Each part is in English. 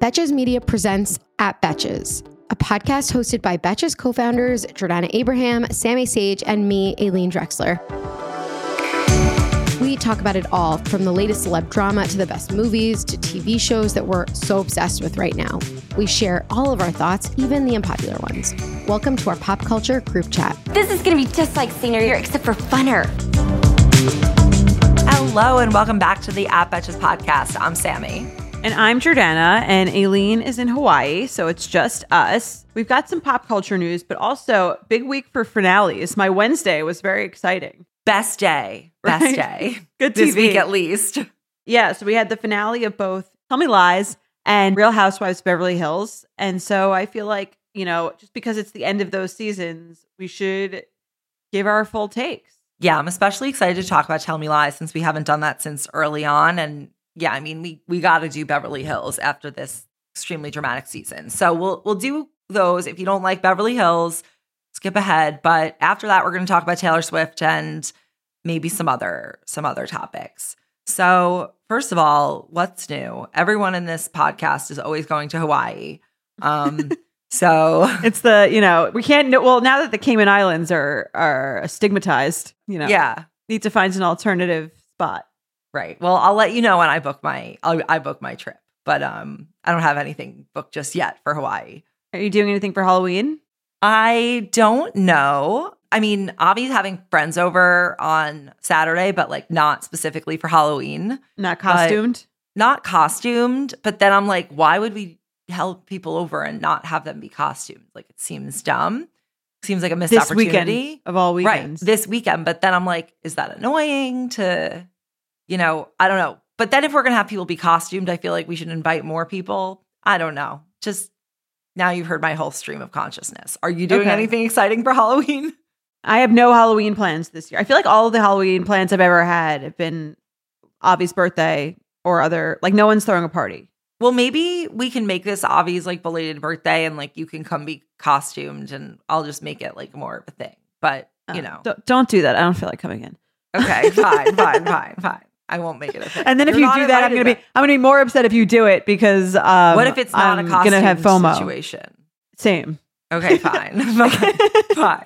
Betches Media presents At Betches, a podcast hosted by Betches co-founders Jordana Abraham, Sammy Sage, and me, Aileen Drexler. We talk about it all, from the latest celeb drama to the best movies to TV shows that we're so obsessed with right now. We share all of our thoughts, even the unpopular ones. Welcome to our pop culture group chat. This is going to be just like senior year, except for funner. Hello, and welcome back to the At Betches podcast. I'm Sammy. And I'm Jordana, and Aileen is in Hawaii, so it's just us. We've got some pop culture news, but also big week for finales. My Wednesday was very exciting. Best day. Best day. Good TV. This week at least. Yeah, so we had the finale of both Tell Me Lies and Real Housewives of Beverly Hills. And so I feel like, you know, just because it's the end of those seasons, we should give our full takes. Yeah, I'm especially excited to talk about Tell Me Lies since we haven't done that since early on. And yeah, I mean, we got to do Beverly Hills after this extremely dramatic season. So we'll do those. If you don't like Beverly Hills, skip ahead. But after that, we're going to talk about Taylor Swift and maybe some other topics. So first of all, what's new? Everyone in this podcast is always going to Hawaii. So it's the, you know, we can't, well, now that the Cayman Islands are stigmatized, you know, yeah, need to find an alternative spot. Right. Well, I'll let you know when I book my trip, but I don't have anything booked just yet for Hawaii. Are you doing anything for Halloween? I don't know. I mean, Avi's having friends over on Saturday, but like not specifically for Halloween. Not costumed? Not costumed. But then I'm like, why would we help people over and not have them be costumed? Like, it seems dumb. Seems like a missed opportunity. Weekend of all weekends. Right. This weekend. But then I'm like, is that annoying to, you know, I don't know. But then if we're going to have people be costumed, I feel like we should invite more people. I don't know. Just now you've heard my whole stream of consciousness. Are you doing anything exciting for Halloween? I have no Halloween plans this year. I feel like all of the Halloween plans I've ever had have been Avi's birthday or other, like no one's throwing a party. Well, maybe we can make this Avi's like belated birthday and like you can come be costumed and I'll just make it like more of a thing. But, you know. Don't do that. I don't feel like coming in. Okay, fine. I won't make it a thing. And then if you do that, I'm gonna be more upset if you do it because what if it's not a costume have FOMO situation? Same. Okay, fine. Fine.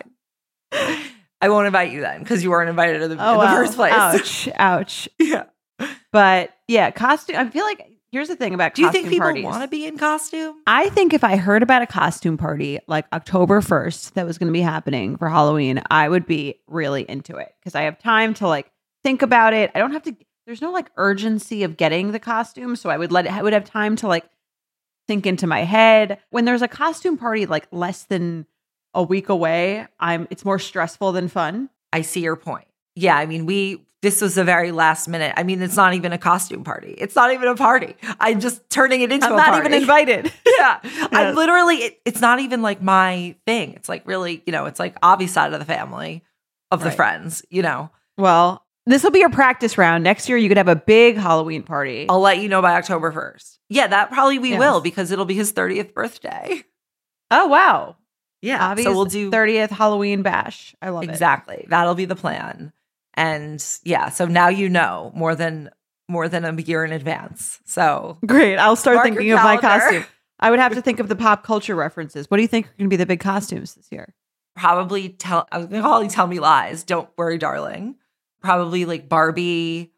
I won't invite you then because you weren't invited in the first place. Ouch. Yeah. But yeah, costume. I feel like here's the thing about costume parties. Do you think people want to be in costume? I think if I heard about a costume party like October 1st that was going to be happening for Halloween, I would be really into it because I have time to like think about it. I don't have to. There's no like urgency of getting the costume, so I would have time to like think into my head. When there's a costume party like less than a week away, it's more stressful than fun. I see your point. Yeah, I mean, this was a very last minute. I mean, it's not even a costume party. It's not even a party. I'm just turning it into a party. I'm not even invited. Yeah. Yes. I'm literally, it's not even like my thing. It's like really, you know, it's like Avi's side of the family of the friends, you know. Well, this will be your practice round. Next year, you could have a big Halloween party. I'll let you know by October 1st. Yeah, that probably we will because it'll be his 30th birthday. Oh, wow. Yeah. Avi's so we'll do 30th Halloween bash. I love it. Exactly. That'll be the plan. And yeah, so now you know more than a year in advance. So great. I'll start thinking of my costume. I would have to think of the pop culture references. What do you think are going to be the big costumes this year? Probably I was going to call you Tell Me Lies. Don't worry, darling. Probably like Barbie.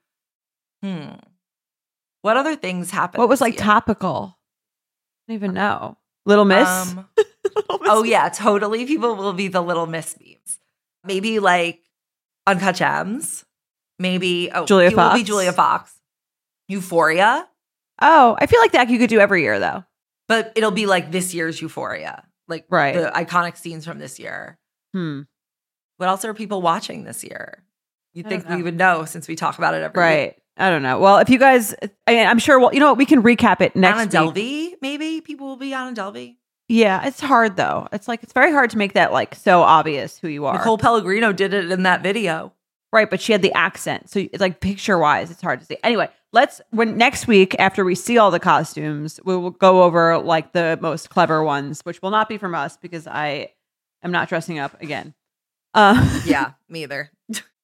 What other things happened? What was like topical? I don't even know. Little Miss? Oh yeah, totally. People will be the Little Miss memes. Maybe like Uncut Gems. Maybe Julia Fox. Will be Julia Fox. Euphoria. Oh, I feel like that you could do every year though. But it'll be like this year's Euphoria. Like the iconic scenes from this year. What else are people watching this year? You'd think we would know since we talk about it every week. I don't know. Well, if you guys, I'm sure, well, you know what? We can recap it next week. Anna Delvey, maybe? People will be Anna Delvey. Yeah, it's hard though. It's very hard to make that like so obvious who you are. Nicole Pellegrino did it in that video. Right, but she had the accent. So it's like picture-wise, it's hard to see. Anyway, next week, after we see all the costumes, we will go over like the most clever ones, which will not be from us because I am not dressing up again. Yeah, me either.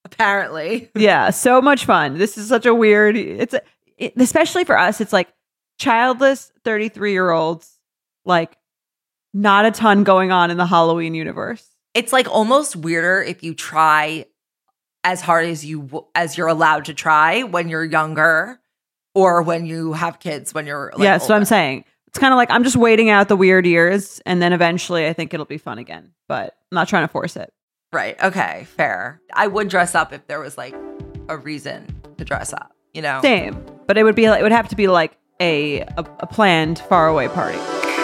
Apparently. Yeah, so much fun. This is such a weird, especially for us, it's like childless 33-year-olds, like not a ton going on in the Halloween universe. It's like almost weirder if you try as hard as you're allowed to try when you're younger or when you have kids when you're like, yeah, so older. I'm saying it's kind of like I'm just waiting out the weird years, and then eventually I think it'll be fun again, but I'm not trying to force it. Right. Okay. Fair. I would dress up if there was like a reason to dress up, you know? Same, but it would have to be like a planned faraway party.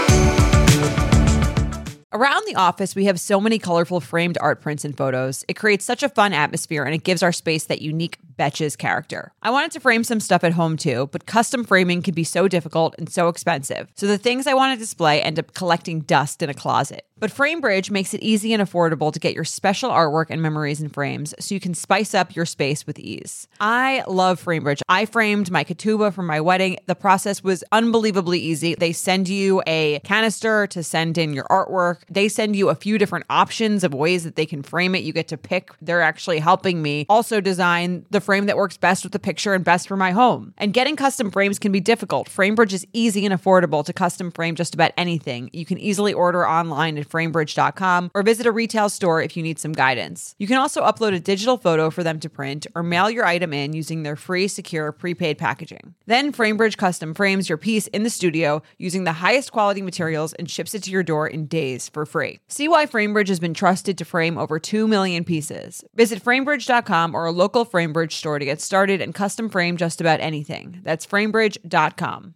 Around the office, we have so many colorful framed art prints and photos. It creates such a fun atmosphere, and it gives our space that unique Betches character. I wanted to frame some stuff at home too, but custom framing can be so difficult and so expensive. So the things I want to display end up collecting dust in a closet. But FrameBridge makes it easy and affordable to get your special artwork and memories in frames so you can spice up your space with ease. I love FrameBridge. I framed my ketubah for my wedding. The process was unbelievably easy. They send you a canister to send in your artwork. They send you a few different options of ways that they can frame it. You get to pick. They're actually helping me also design the frame that works best with the picture and best for my home. And getting custom frames can be difficult. FrameBridge is easy and affordable to custom frame just about anything. You can easily order online at framebridge.com or visit a retail store if you need some guidance. You can also upload a digital photo for them to print or mail your item in using their free, secure, prepaid packaging. Then FrameBridge custom frames your piece in the studio using the highest quality materials and ships it to your door in days for free. See why FrameBridge has been trusted to frame over 2 million pieces. Visit framebridge.com or a local FrameBridge store to get started and custom frame just about anything. That's framebridge.com.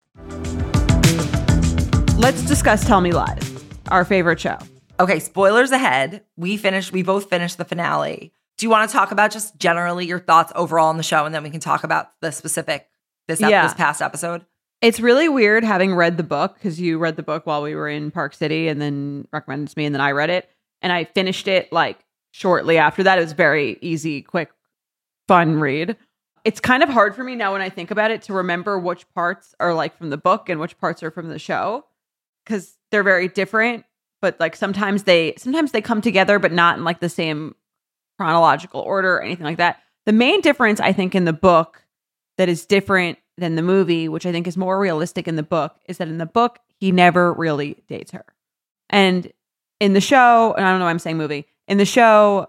Let's discuss Tell Me Lies, our favorite show. Okay, spoilers ahead. We both finished the finale. Do you want to talk about just generally your thoughts overall on the show, and then we can talk about the specific this past episode? It's really weird having read the book, because you read the book while we were in Park City and then recommended it to me, and then I read it, and I finished it like shortly after that. It was very easy, quick, fun read. It's kind of hard for me now when I think about it to remember which parts are like from the book and which parts are from the show, because they're very different. But like sometimes they come together, but not in like the same chronological order or anything like that. The main difference, I think, in the book that is different than the movie, which I think is more realistic in the book, is that in the book, he never really dates her. And in the show, and I don't know why I'm saying movie, in the show,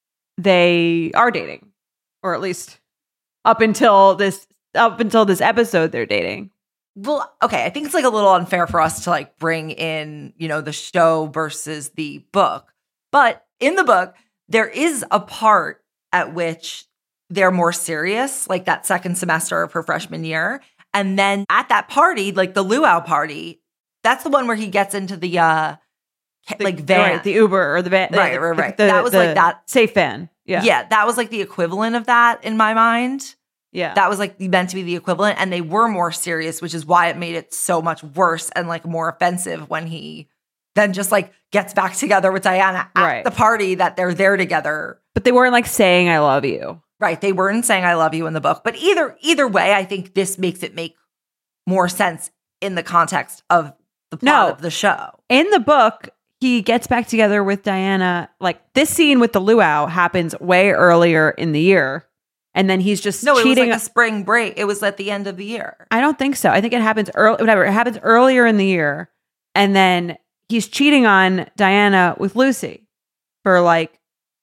they are dating. Or at least up until this episode, they're dating. Well, okay, I think it's like a little unfair for us to like bring in, you know, the show versus the book. But in the book, there is a part at which they're more serious, like that second semester of her freshman year. And then at that party, like the luau party, that's the one where he gets into the van. Right, the Uber or the van. Right. That was like that. Safe van. Yeah, that was like the equivalent of that in my mind. Yeah. That was like meant to be the equivalent. And they were more serious, which is why it made it so much worse and like more offensive when he then just like gets back together with Diana at the party that they're there together. But they weren't like saying, I love you. Right. They weren't saying I love you in the book. But either way, I think this makes it make more sense in the context of the plot of the show. In the book, he gets back together with Diana. Like this scene with the luau happens way earlier in the year. And then he's just cheating. It was like a spring break. It was at the end of the year. I don't think so. I think it happens It happens earlier in the year. And then he's cheating on Diana with Lucy for like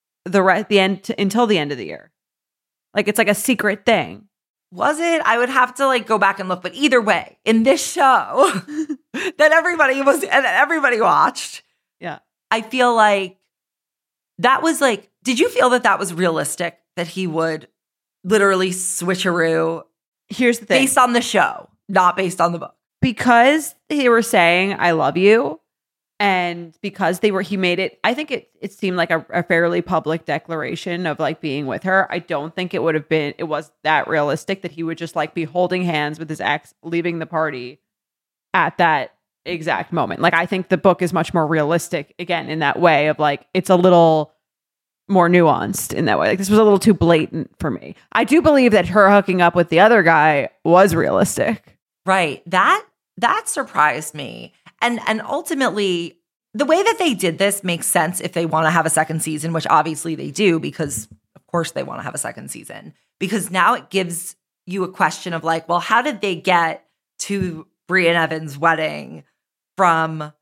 until the end of the year. Like it's like a secret thing. Was it? I would have to like go back and look. But either way, in this show that everybody watched, yeah, I feel like that was like. Did you feel that was realistic? That he would literally switcheroo? Here's the thing: based on the show, not based on the book, because they were saying "I love you." And because he made it, I think it seemed like a fairly public declaration of like being with her. I don't think it was that realistic that he would just like be holding hands with his ex, leaving the party at that exact moment. Like I think the book is much more realistic again in that way of like, it's a little more nuanced in that way. Like this was a little too blatant for me. I do believe that her hooking up with the other guy was realistic. Right. That surprised me. And ultimately, the way that they did this makes sense if they want to have a second season, which obviously they do, because of course they want to have a second season. Because now it gives you a question of like, well, how did they get to Brie and Evan's wedding from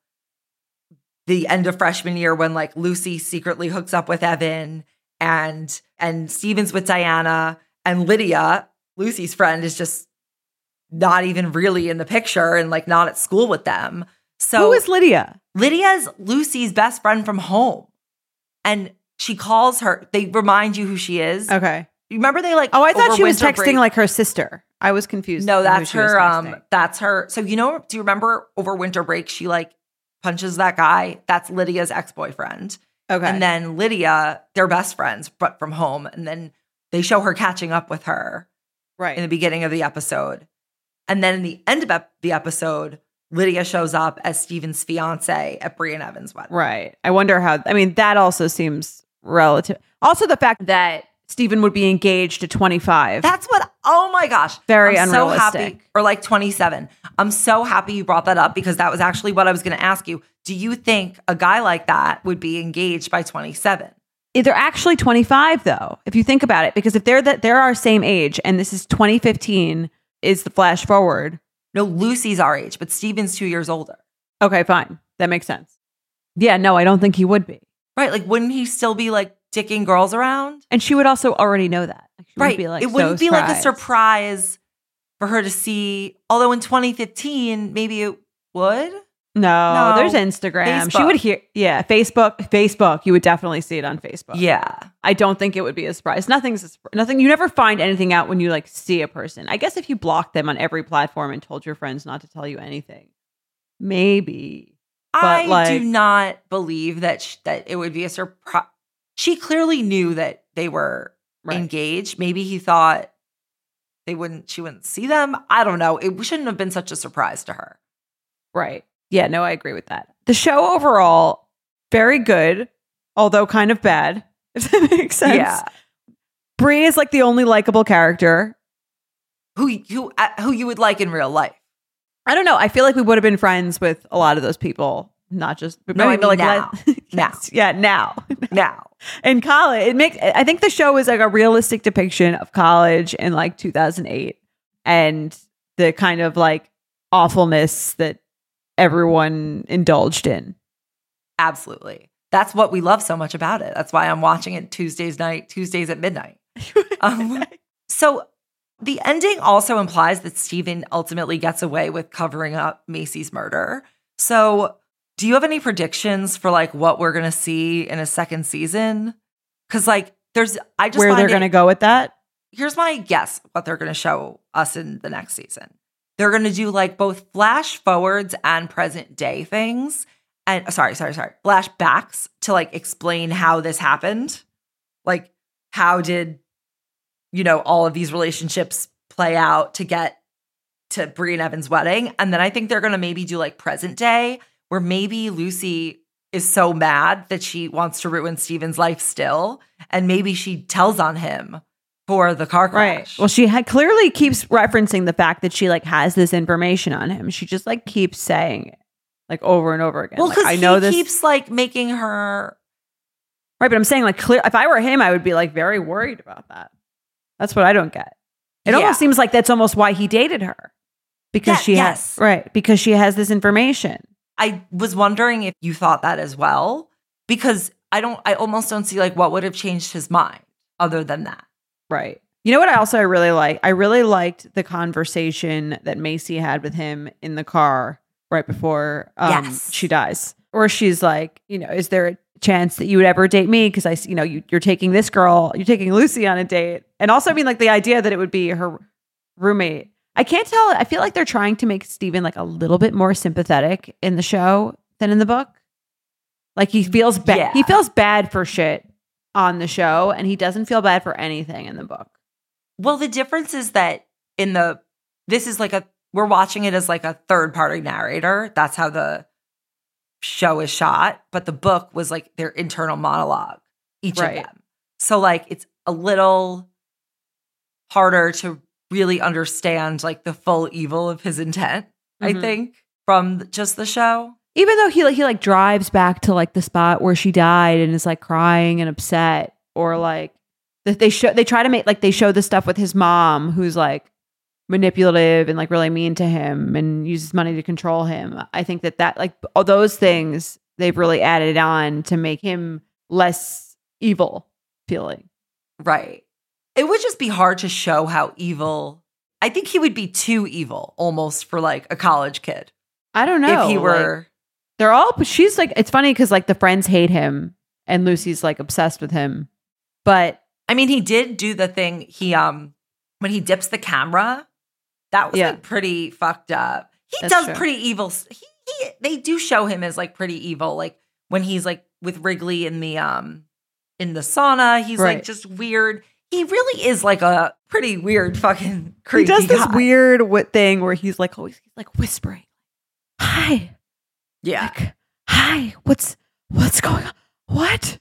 the end of freshman year when like Lucy secretly hooks up with Evan and Steven's with Diana, and Lydia, Lucy's friend, is just not even really in the picture and like not at school with them. So who is Lydia? Lydia's Lucy's best friend from home. And she calls her, they remind you who she is. Okay. You remember they like, Oh, I thought over she was winter texting break- like her sister. I was confused. No, who that's she was her. texting. That's her. So, do you remember over winter break, she like punches that guy? That's Lydia's ex-boyfriend. Okay. And then Lydia, they're best friends, but from home. And then they show her catching up with her right. in the beginning of the episode. And then in the end of the episode, Lydia shows up as Steven's fiance at Brie and Evan's wedding. Right. I wonder how, I mean, that also seems relative. Also, the fact that Steven would be engaged at 25. That's what, oh my gosh. Very I'm so happy. unrealistic. Or like 27. I'm so happy you brought that up because that was actually what I was going to ask you. Do you think a guy like that would be engaged by 27? They're actually 25 though, if you think about it, because if they're our same age and this is 2015 is the flash forward. No, Lucy's our age, but Steven's 2 years older. Okay, fine. That makes sense. Yeah, no, I don't think he would be. Right. Like, wouldn't he still be like dicking girls around? And she would also already know that. Like, she Right. Wouldn't be, like, it wouldn't so be like a surprised. surprise for her to see. Although in 2015, maybe it would. No, No. there's Instagram. She Facebook. would hear, yeah, Facebook. You would definitely see it on Facebook. Yeah. I don't think it would be a surprise. Nothing. You never find anything out when you like see a person. I guess if you blocked them on every platform and told your friends not to tell you anything, maybe. I like- do not believe that it would be a surprise. She clearly knew that they were Right. engaged. Maybe he thought she wouldn't see them. I don't know. It shouldn't have been such a surprise to her. Right. Yeah, no, I agree with that. The show overall, very good, although kind of bad, if that makes sense. Yeah. Brie is like the only likable character. Who you would like in real life. I don't know. I feel like we would have been friends with a lot of those people, not just No, I mean now. Yes, yeah, now. Now. In college, I think the show is like a realistic depiction of college in like 2008 and the kind of like awfulness that everyone indulged in. Absolutely. That's what we love so much about it. That's why I'm watching it Tuesdays at midnight. So the ending also implies that Steven ultimately gets away with covering up Macy's murder. So do you have any predictions for like what we're going to see in a second season? Because like where they're going to go with that? Here's my guess what they're going to show us in the next season. They're going to do like both flash forwards and present day things. And flashbacks to like explain how this happened. Like how did, all of these relationships play out to get to Brie and Evan's wedding. And then I think they're going to maybe do like present day where maybe Lucy is so mad that she wants to ruin Steven's life still. And maybe she tells on him for the car crash. Right. Well, she clearly keeps referencing the fact that she like has this information on him. She just like keeps saying it like over and over again. Well, because I know this keeps like making her. Right, but I'm saying like clear. If I were him, I would be like very worried about that. That's what I don't get. It almost seems like that's almost why he dated her because because she has this information. I was wondering if you thought that as well, because I almost don't see like what would have changed his mind other than that. Right. You know what I really like? I really liked the conversation that Macy had with him in the car right before she dies. Or she's like, is there a chance that you would ever date me? Because you're taking this girl, you're taking Lucy on a date. And also, I mean, like the idea that it would be her roommate. I can't tell. I feel like they're trying to make Steven like a little bit more sympathetic in the show than in the book. Like he feels bad. Yeah. He feels bad for shit on the show, and he doesn't feel bad for anything in the book. Well, the difference is that we're watching it as like a third party narrator. That's how the show is shot. But the book was like their internal monologue, each of them. So like it's a little harder to really understand like the full evil of his intent, I think, from just the show. Even though he like drives back to like the spot where she died and is like crying and upset, or like they try to make like they show the stuff with his mom who's like manipulative and like really mean to him and uses money to control him. I think that like all those things they've really added on to make him less evil feeling. Right. It would just be hard to show how evil. I think he would be too evil almost for like a college kid. I don't know. If he were. Like, they're all, she's like, it's funny because like the friends hate him and Lucy's like obsessed with him. But I mean, he did do the thing. He, when he dips the camera, that was like pretty fucked up. That's does true. Pretty evil. They do show him as like pretty evil. Like when he's like with Wrigley in the sauna, he's like just weird. He really is like a pretty weird fucking creepy guy. He does this weird thing where he's like always like whispering, "Hi, yeah, hi, what's going on? What?"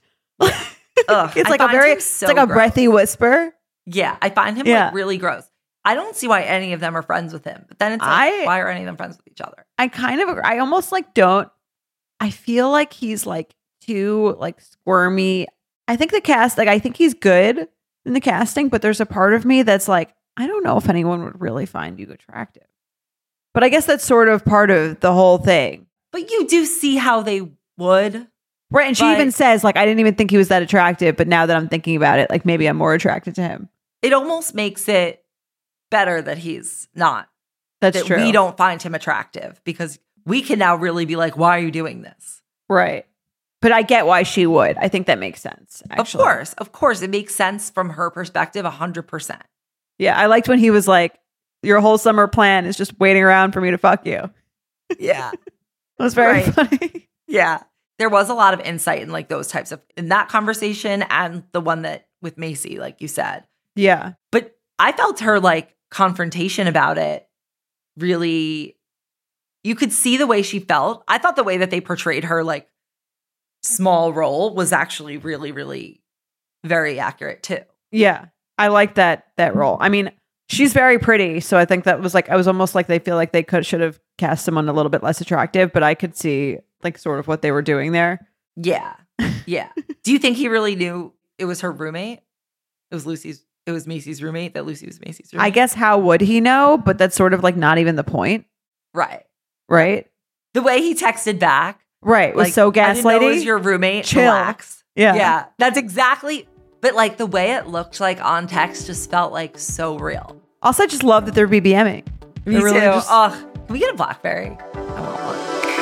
It's like it's like a breathy whisper. Yeah, I find him like really gross. I don't see why any of them are friends with him. But then it's like, why are any of them friends with each other? I almost like don't. I feel like he's like too like squirmy. I think the cast, like I think he's good in the casting, but there's a part of me that's like, I don't know if anyone would really find you attractive. But I guess that's sort of part of the whole thing. But you do see how they would. Right. And she even says, like, I didn't even think he was that attractive, but now that I'm thinking about it, like maybe I'm more attracted to him. It almost makes it better that he's not. That's true. We don't find him attractive because we can now really be like, why are you doing this? Right. But I get why she would. I think that makes sense. Actually. Of course. It makes sense from her perspective 100%. Yeah. I liked when he was like, your whole summer plan is just waiting around for me to fuck you. Yeah. It was very funny. Yeah. There was a lot of insight in like those types of, in that conversation and the one that with Macy, like you said. Yeah. But I felt her like confrontation about it really, you could see the way she felt. I thought the way that they portrayed her like small role was actually really, really very accurate too. Yeah. I like that role. I mean, she's very pretty. So I think that was like, I was almost like they feel like they should have cast someone a little bit less attractive, but I could see like sort of what they were doing there. Yeah. Yeah. Do you think he really knew it was her roommate? It was Macy's roommate, that Lucy was Macy's roommate? I guess how would he know? But that's sort of like not even the point. Right. Right? The way he texted back. Right. Was like, so gaslighty. I didn't know it was your roommate. Chill. Relax. Yeah. Yeah. That's exactly. But like the way it looked like on text just felt like so real. Also, I just love that they're BBMing. Me too. Really can we get a BlackBerry? I want one.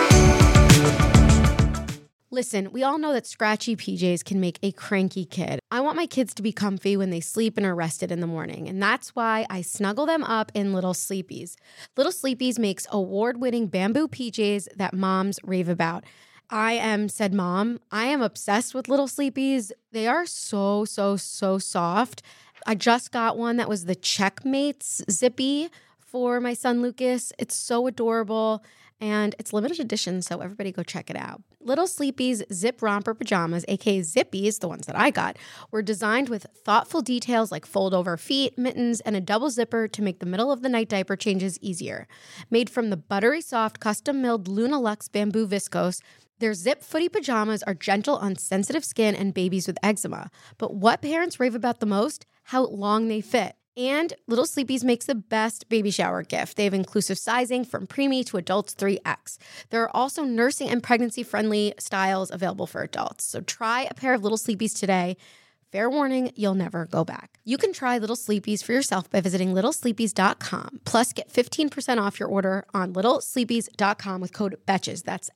Listen, we all know that scratchy PJs can make a cranky kid. I want my kids to be comfy when they sleep and are rested in the morning, and that's why I snuggle them up in Little Sleepies. Little Sleepies makes award-winning bamboo PJs that moms rave about. I am said mom. I am obsessed with Little Sleepies. They are so, so, so soft. I just got one that was the Checkmates Zippy for my son Lucas. It's so adorable. And it's limited edition, so everybody go check it out. Little Sleepies Zip Romper Pajamas, aka Zippies, the ones that I got, were designed with thoughtful details like fold-over feet, mittens, and a double zipper to make the middle-of-the-night diaper changes easier. Made from the buttery soft, custom-milled Luna Luxe bamboo viscose, their zip footy pajamas are gentle on sensitive skin and babies with eczema. But what parents rave about the most? How long they fit. And Little Sleepies makes the best baby shower gift. They have inclusive sizing from preemie to adults 3X. There are also nursing and pregnancy-friendly styles available for adults. So try a pair of Little Sleepies today. Fair warning, you'll never go back. You can try Little Sleepies for yourself by visiting littlesleepies.com. Plus, get 15% off your order on littlesleepies.com with code BETCHES. That's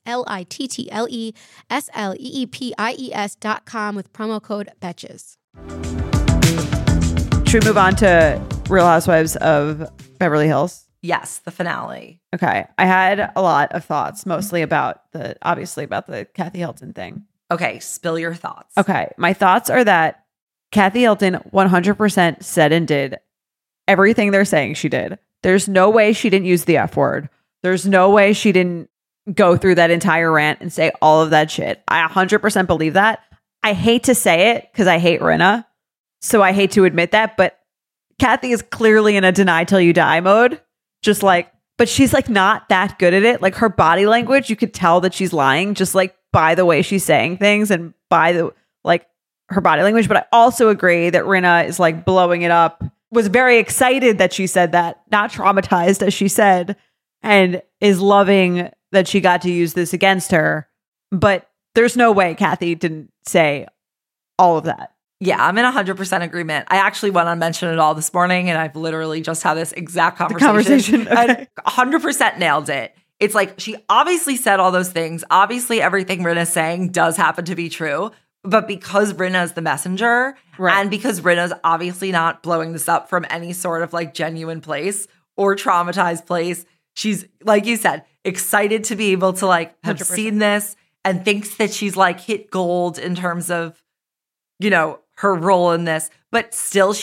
LITTLESLEEPIES.com with promo code BETCHES. Should we move on to Real Housewives of Beverly Hills? Yes, the finale. Okay. I had a lot of thoughts, mostly about the Kathy Hilton thing. Okay, spill your thoughts. Okay. My thoughts are that Kathy Hilton 100% said and did everything they're saying she did. There's no way she didn't use the F word. There's no way she didn't go through that entire rant and say all of that shit. I 100% believe that. I hate to say it because I hate Rinna. So I hate to admit that, but Kathy is clearly in a deny till you die mode. Just like, but she's like not that good at it. Like her body language, you could tell that she's lying just like by the way she's saying things and by the like her body language. But I also agree that Rinna is like blowing it up was very excited that she said that, not traumatized as she said, and is loving that she got to use this against her. But there's no way Kathy didn't say all of that. Yeah, I'm in 100% agreement. I actually went on Mention It All this morning, and I've literally just had this exact conversation. Okay. And 100% nailed it. It's like she obviously said all those things. Obviously, everything Rinna's saying does happen to be true. But because Rinna's the messenger, and because Rinna's obviously not blowing this up from any sort of like genuine place or traumatized place, she's, like you said, excited to be able to like have 100%. seen this and thinks that she's like hit gold in terms of, you know, her role in this. But still,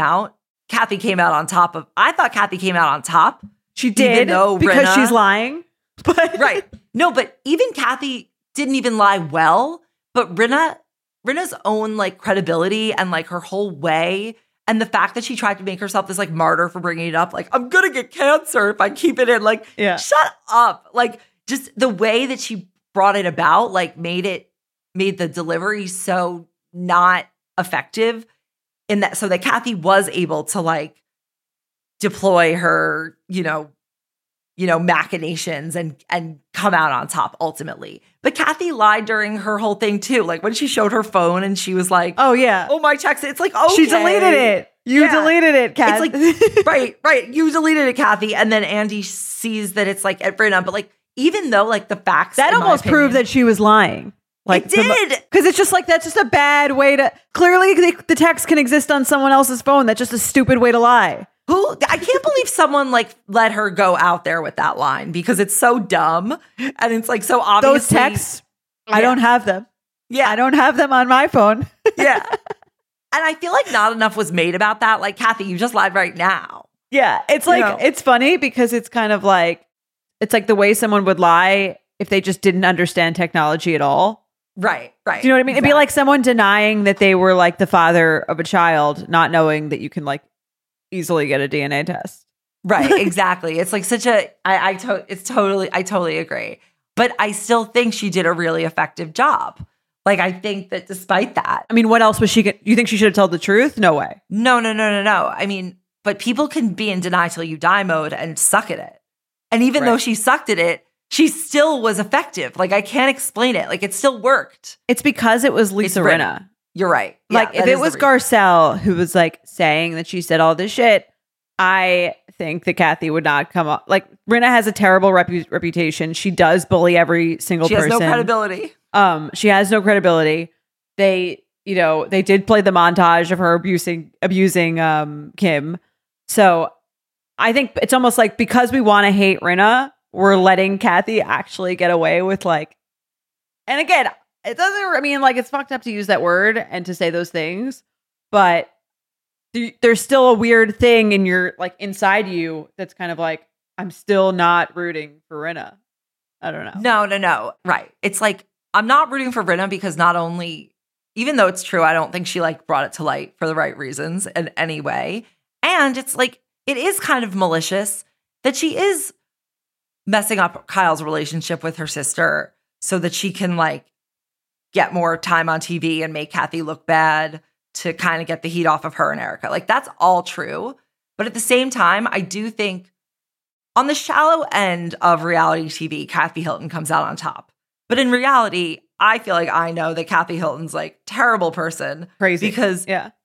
Kathy came out on top of, I thought Kathy came out on top. She did, because she's lying. But Right. No, but even Kathy didn't even lie well. But Rinna's own like credibility and like her whole way, and the fact that she tried to make herself this like martyr for bringing it up, like I'm gonna get cancer if I keep it in, like shut up. Like just the way that she brought it about, like made the delivery so not effective in that, so that Kathy was able to like deploy her, you know, machinations and come out on top ultimately. But Kathy lied during her whole thing too. Like when she showed her phone and she was like, oh yeah, oh my checks. It's like, okay. She deleted it. You deleted it, Kat. It's like, right. You deleted it, Kathy. And then Andy sees that it's like at Brenna. But like, even though like the facts, that almost proved that she was lying. Like it did. Because it's just like, that's just a bad way to, clearly the text can exist on someone else's phone. That's just a stupid way to lie. I can't believe someone like let her go out there with that line, because it's so dumb and it's like so obvious. Those texts, I don't have them. Yeah. I don't have them on my phone. Yeah. And I feel like not enough was made about that. Like, Kathy, you just lied right now. Yeah. It's like, it's funny because it's kind of like, it's like the way someone would lie if they just didn't understand technology at all. Right. Do you know what I mean? Exactly. It'd be like someone denying that they were like the father of a child, not knowing that you can like easily get a DNA test. Right, exactly. It's like such a I totally agree. But I still think she did a really effective job. Like I think that despite that. I mean, what else was you think she should have told the truth? No way. No. I mean, but people can be in deny till you die mode and suck at it. And even though she sucked at it, she still was effective. Like I can't explain it. Like it still worked. It's because it was Lisa Rinna. You're right. Like if it was Garcelle who was like saying that she said all this shit, I think that Kathy would not come up. Like Rinna has a terrible reputation. She does bully every single person. She has no credibility. She has no credibility. They did play the montage of her abusing Kim. So I think it's almost like because we want to hate Rinna, we're letting Kathy actually get away with like, and again, it doesn't, I mean, like it's fucked up to use that word and to say those things, but there's still a weird thing in your, like inside you that's kind of like, I'm still not rooting for Rinna. I don't know. No. Right. It's like, I'm not rooting for Rinna because not only, even though it's true, I don't think she like brought it to light for the right reasons in any way. And it's like, it is kind of malicious that she is messing up Kyle's relationship with her sister so that she can like get more time on TV and make Kathy look bad to kind of get the heat off of her and Erica. Like that's all true. But at the same time, I do think on the shallow end of reality TV, Kathy Hilton comes out on top. But in reality, I feel like I know that Kathy Hilton's like terrible person. Crazy. Because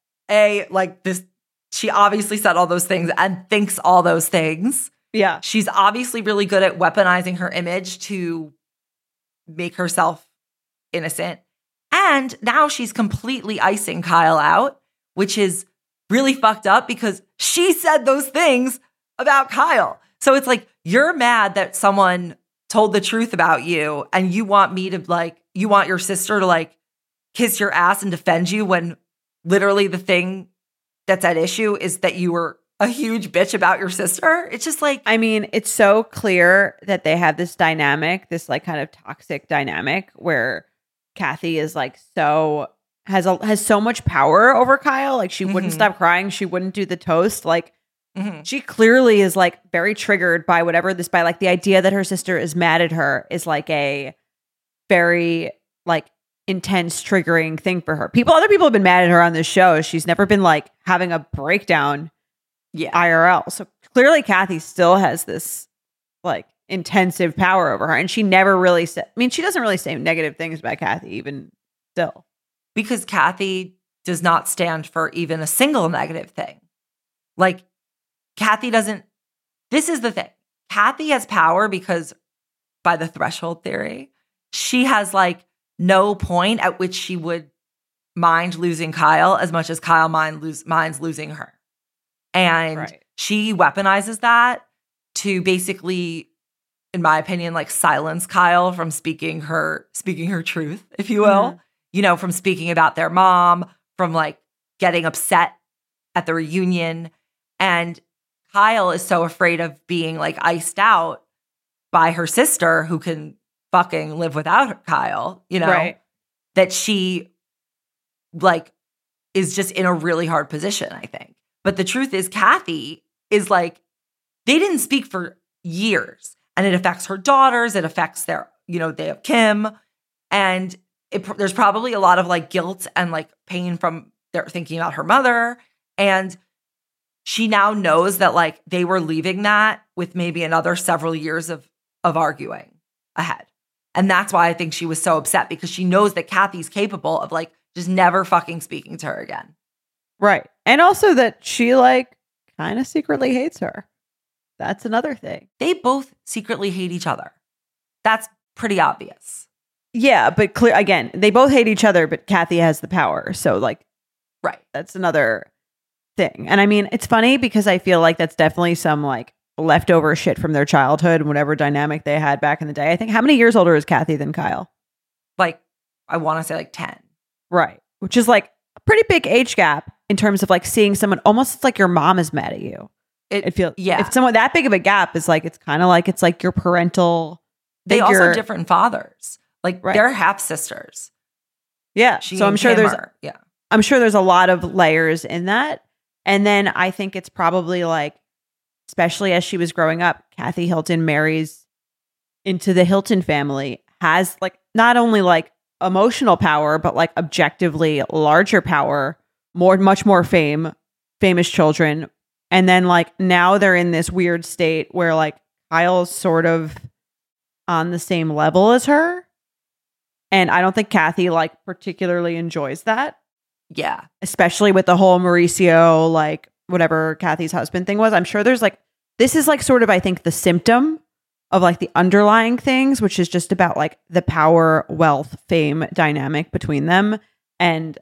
she obviously said all those things and thinks all those things. Yeah. She's obviously really good at weaponizing her image to make herself innocent. And now she's completely icing Kyle out, which is really fucked up because she said those things about Kyle. So it's like, you're mad that someone told the truth about you and you want me to like, you want your sister to like kiss your ass and defend you when literally the thing that's at issue is that you were a huge bitch about your sister. It's just like, I mean, it's so clear that they have this dynamic, this like kind of toxic dynamic where Kathy is like has so much power over Kyle. Like she wouldn't stop crying. She wouldn't do the toast. Like she clearly is like very triggered by by like the idea that her sister is mad at her is like a very like intense triggering thing for her. Other people have been mad at her on this show. She's never been like having a breakdown Yeah. IRL. So clearly Kathy still has this like intensive power over her. And she never really said, I mean, she doesn't really say negative things about Kathy even still. Because Kathy does not stand for even a single negative thing. Like, Kathy doesn't, this is the thing. Kathy has power because by the threshold theory, she has like no point at which she would mind losing Kyle as much as Kyle minds losing her. And she weaponizes that to basically, in my opinion, like silence Kyle from speaking her truth, if you will. You know, from speaking about their mom, from like getting upset at the reunion. And Kyle is so afraid of being like iced out by her sister who can fucking live without Kyle, you know, that she like is just in a really hard position, I think. But the truth is Kathy is like, they didn't speak for years and it affects her daughters. It affects their, you know, they have Kim, and there's probably a lot of like guilt and like pain from their thinking about her mother. And she now knows that like they were leaving that with maybe another several years of arguing ahead. And that's why I think she was so upset, because she knows that Kathy's capable of like just never fucking speaking to her again. Right. And also that she like kind of secretly hates her. That's another thing. They both secretly hate each other. That's pretty obvious. Yeah, but clear again, they both hate each other, but Kathy has the power. So like, that's another thing. And I mean, it's funny because I feel like that's definitely some like leftover shit from their childhood and whatever dynamic they had back in the day. I think, how many years older is Kathy than Kyle? Like, I want to say like 10. Right. Which is like a pretty big age gap in terms of like seeing someone almost like your mom is mad at you. It feels, if someone that big of a gap is like, it's kind of like, it's like your parental They figure. also have different fathers. Like they're half sisters. Yeah. So I'm sure I'm sure there's a lot of layers in that. And then I think it's probably like, especially as she was growing up, Kathy Hilton marries into the Hilton family, has like not only like emotional power, but like objectively larger power, much more famous children. And then like now they're in this weird state where like Kyle's sort of on the same level as her. And I don't think Kathy like particularly enjoys that. Yeah. Especially with the whole Mauricio, like whatever Kathy's husband thing was. I'm sure there's like, this is like sort of, I think, the symptom of like the underlying things, which is just about like the power, wealth, fame dynamic between them. And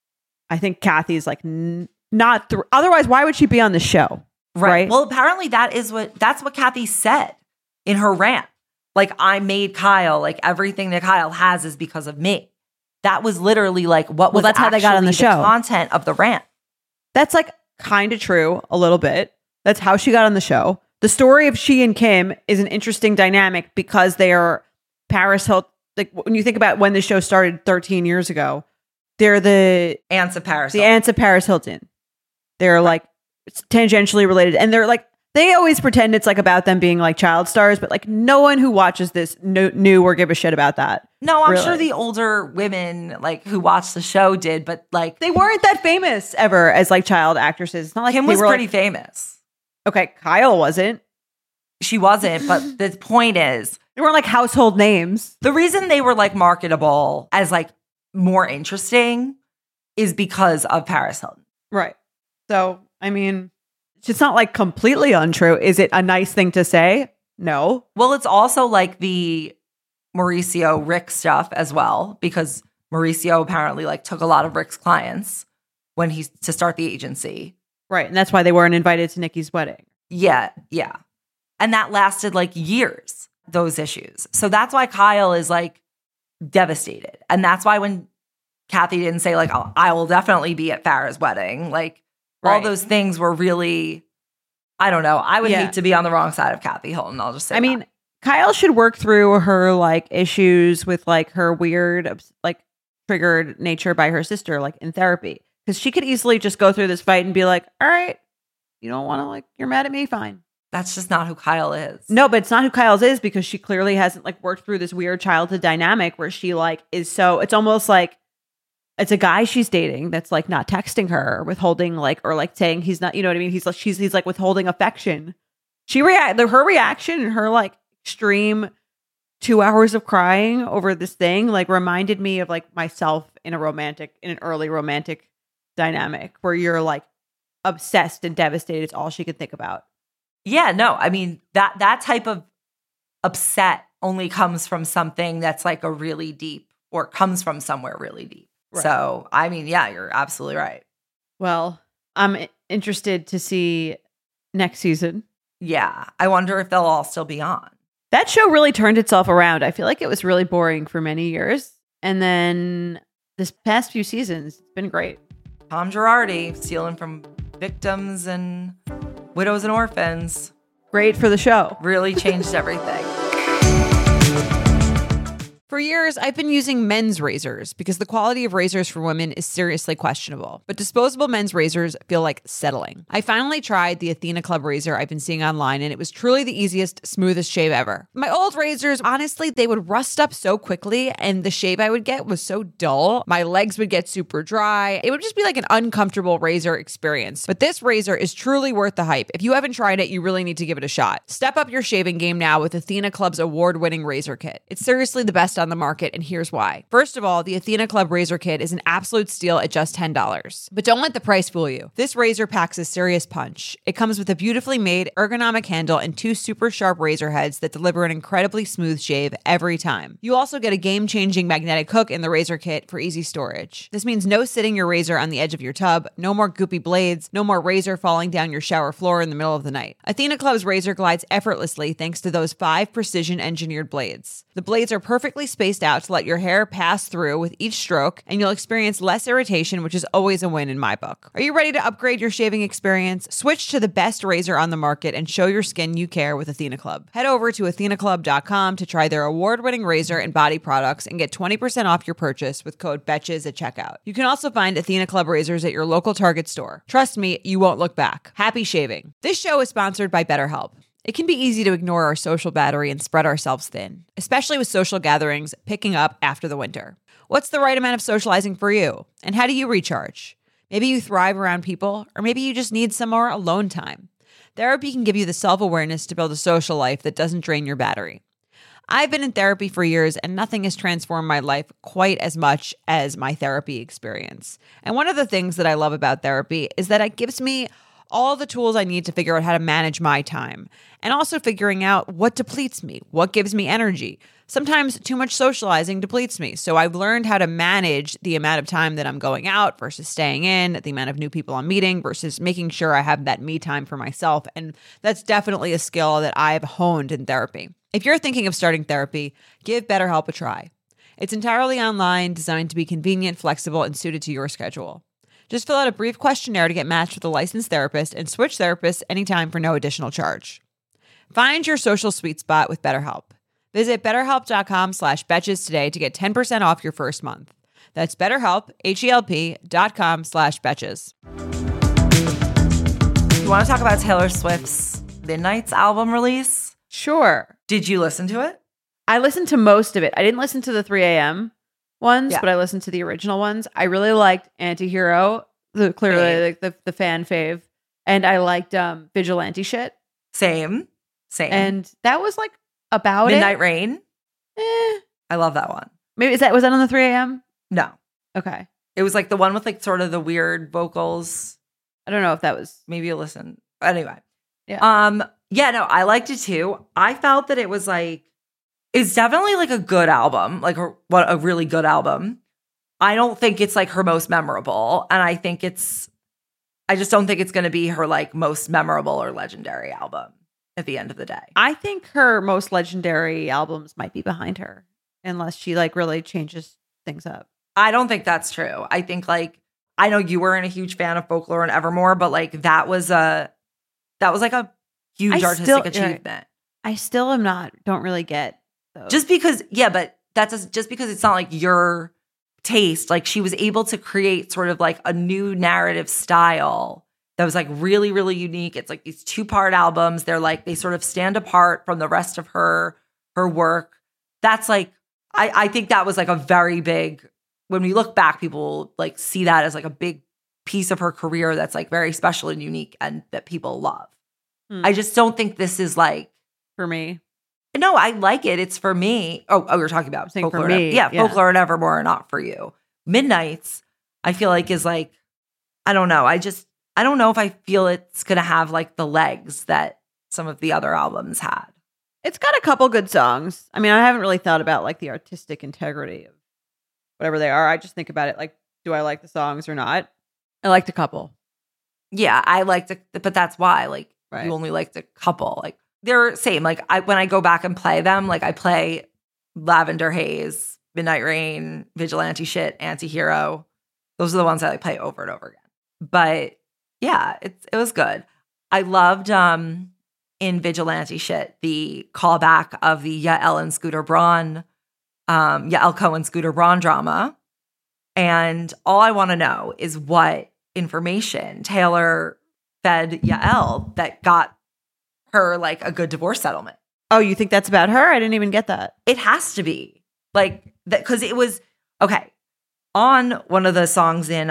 I think Kathy's like not otherwise, why would she be on the show? Right. Well, apparently that's what Kathy said in her rant. Like, I made Kyle, like everything that Kyle has is because of me. That was literally like what was that's how they got on the show. Content of the rant. That's like kind of true a little bit. That's how she got on the show. The story of she and Kim is an interesting dynamic because they are Paris Hilton. Like when you think about when the show started 13 years ago, they're the aunts of Paris. Aunts of Paris Hilton. They're like tangentially related, and they're like they always pretend it's like about them being like child stars, but like no one who watches this knew or give a shit about that. No, I'm sure the older women like who watched the show did, but like they weren't that famous ever as like child actresses. It's not like Kim was pretty famous. Okay, Kyle wasn't. She wasn't, but the point is they weren't like household names. The reason they were like marketable as like more interesting is because of Paris Hilton. Right. So, I mean, it's not like completely untrue. Is it a nice thing to say? No. Well, it's also like the Mauricio Rick stuff as well, because Mauricio apparently like took a lot of Rick's clients when he's to start the agency. Right. And that's why they weren't invited to Nikki's wedding. Yeah. Yeah. And that lasted like years, those issues. So that's why Kyle is like devastated. And that's why when Kathy didn't say like, oh, I will definitely be at Farrah's wedding, like all those things were really, I don't know. I would hate to be on the wrong side of Kathy Hilton. I'll just say I mean, Kyle should work through her like issues with like her weird, like triggered nature by her sister, like in therapy. Because she could easily just go through this fight and be like, all right, you don't want to like, you're mad at me, fine. That's just not who Kyle is. No, but it's not who Kyle's is because she clearly hasn't like worked through this weird childhood dynamic where she like is so, it's almost like it's a guy she's dating that's like not texting her, or withholding or saying he's not, you know what I mean? He's like withholding affection. Her reaction and her like extreme 2 hours of crying over this thing like reminded me of like myself in an early romantic dynamic where you're like obsessed and devastated. It's all she could think about. Yeah, no, I mean, that type of upset only comes from something that's like a really deep, or comes from somewhere really deep. Right. So, I mean, yeah, you're absolutely right. Well, I'm interested to see next season. Yeah, I wonder if they'll all still be on. That show really turned itself around. I feel like it was really boring for many years. And then this past few seasons, it's been great. Tom Girardi stealing from victims and widows and orphans. Great for the show. Really changed everything. For years, I've been using men's razors because the quality of razors for women is seriously questionable. But disposable men's razors feel like settling. I finally tried the Athena Club razor I've been seeing online, and it was truly the easiest, smoothest shave ever. My old razors, honestly, they would rust up so quickly, and the shave I would get was so dull. My legs would get super dry. It would just be like an uncomfortable razor experience. But this razor is truly worth the hype. If you haven't tried it, you really need to give it a shot. Step up your shaving game now with Athena Club's award-winning razor kit. It's seriously the best on the market, and here's why. First of all, the Athena Club razor kit is an absolute steal at just $10. But don't let the price fool you. This razor packs a serious punch. It comes with a beautifully made ergonomic handle and 2 super sharp razor heads that deliver an incredibly smooth shave every time. You also get a game-changing magnetic hook in the razor kit for easy storage. This means no sitting your razor on the edge of your tub, no more goopy blades, no more razor falling down your shower floor in the middle of the night. Athena Club's razor glides effortlessly thanks to those 5 precision-engineered blades. The blades are perfectly spaced out to let your hair pass through with each stroke, and you'll experience less irritation, which is always a win in my book. Are you ready to upgrade your shaving experience? Switch to the best razor on the market and show your skin you care with Athena Club. Head over to athenaclub.com to try their award-winning razor and body products and get 20% off your purchase with code BETCHES at checkout. You can also find Athena Club razors at your local Target store. Trust me, you won't look back. Happy shaving. This show is sponsored by BetterHelp. It can be easy to ignore our social battery and spread ourselves thin, especially with social gatherings picking up after the winter. What's the right amount of socializing for you? And how do you recharge? Maybe you thrive around people, or maybe you just need some more alone time. Therapy can give you the self-awareness to build a social life that doesn't drain your battery. I've been in therapy for years, and nothing has transformed my life quite as much as my therapy experience. And one of the things that I love about therapy is that it gives me all the tools I need to figure out how to manage my time, and also figuring out what depletes me, what gives me energy. Sometimes too much socializing depletes me. So I've learned how to manage the amount of time that I'm going out versus staying in, the amount of new people I'm meeting versus making sure I have that me time for myself. And that's definitely a skill that I've honed in therapy. If you're thinking of starting therapy, give BetterHelp a try. It's entirely online, designed to be convenient, flexible, and suited to your schedule. Just fill out a brief questionnaire to get matched with a licensed therapist and switch therapists anytime for no additional charge. Find your social sweet spot with BetterHelp. Visit betterhelp.com/betches today to get 10% off your first month. That's BetterHelp, HELP.com/betches. You want to talk about Taylor Swift's Midnight's album release? Sure. Did you listen to it? I listened to most of it. I didn't listen to the 3 a.m. ones, Yeah. but I listened to the original ones. I really liked Antihero, clearly like the fan fave, and I liked Vigilante Shit. Same. And that was like about Midnight it. Rain. I love that one. Maybe was that on the 3 a.m.? No. Okay. It was like the one with like sort of the weird vocals. I don't know if that was. Maybe you listen. Anyway. Yeah. Yeah, no, I liked it too. I felt that it was like, it's definitely like a good album, like a really good album. I don't think it's like her most memorable. And I just don't think it's going to be her like most memorable or legendary album at the end of the day. I think her most legendary albums might be behind her, unless she like really changes things up. I don't think that's true. I think like, I know you weren't a huge fan of Folklore and Evermore, but like that was like a huge artistic achievement. I still don't really get those. Just because, yeah, but just because it's not like your taste. Like she was able to create sort of like a new narrative style that was like really, really unique. It's like these 2-part albums. They're like, they sort of stand apart from the rest of her work. That's like, I think that was like a very big when we look back, people like see that as like a big piece of her career that's like very special and unique and that people love. I just don't think this is like For me. no, I like it. It's for me. Oh, we were talking about saying Folklore. for me, Yeah, yeah. Folklore and Evermore are not for you. Midnights, I feel like is like, I don't know. I don't know if I feel it's going to have like the legs that some of the other albums had. It's got a couple good songs. I mean, I haven't really thought about like the artistic integrity of whatever they are. I just think about it like, do I like the songs or not? I liked a couple. Yeah, I liked it, but that's why like Right. you only liked a couple. Like they're same. Like when I go back and play them, like I play Lavender Haze, Midnight Rain, Vigilante Shit, Antihero. Those are the ones I like play over and over again. But yeah, it was good. I loved in Vigilante Shit the callback of the Yael and Scooter Braun, Yael Cohen Scooter Braun drama. And all I want to know is what information Taylor fed Yael that got her like a good divorce settlement. Oh, you think that's about her? I didn't even get that. It has to be like that because it was okay on one of the songs in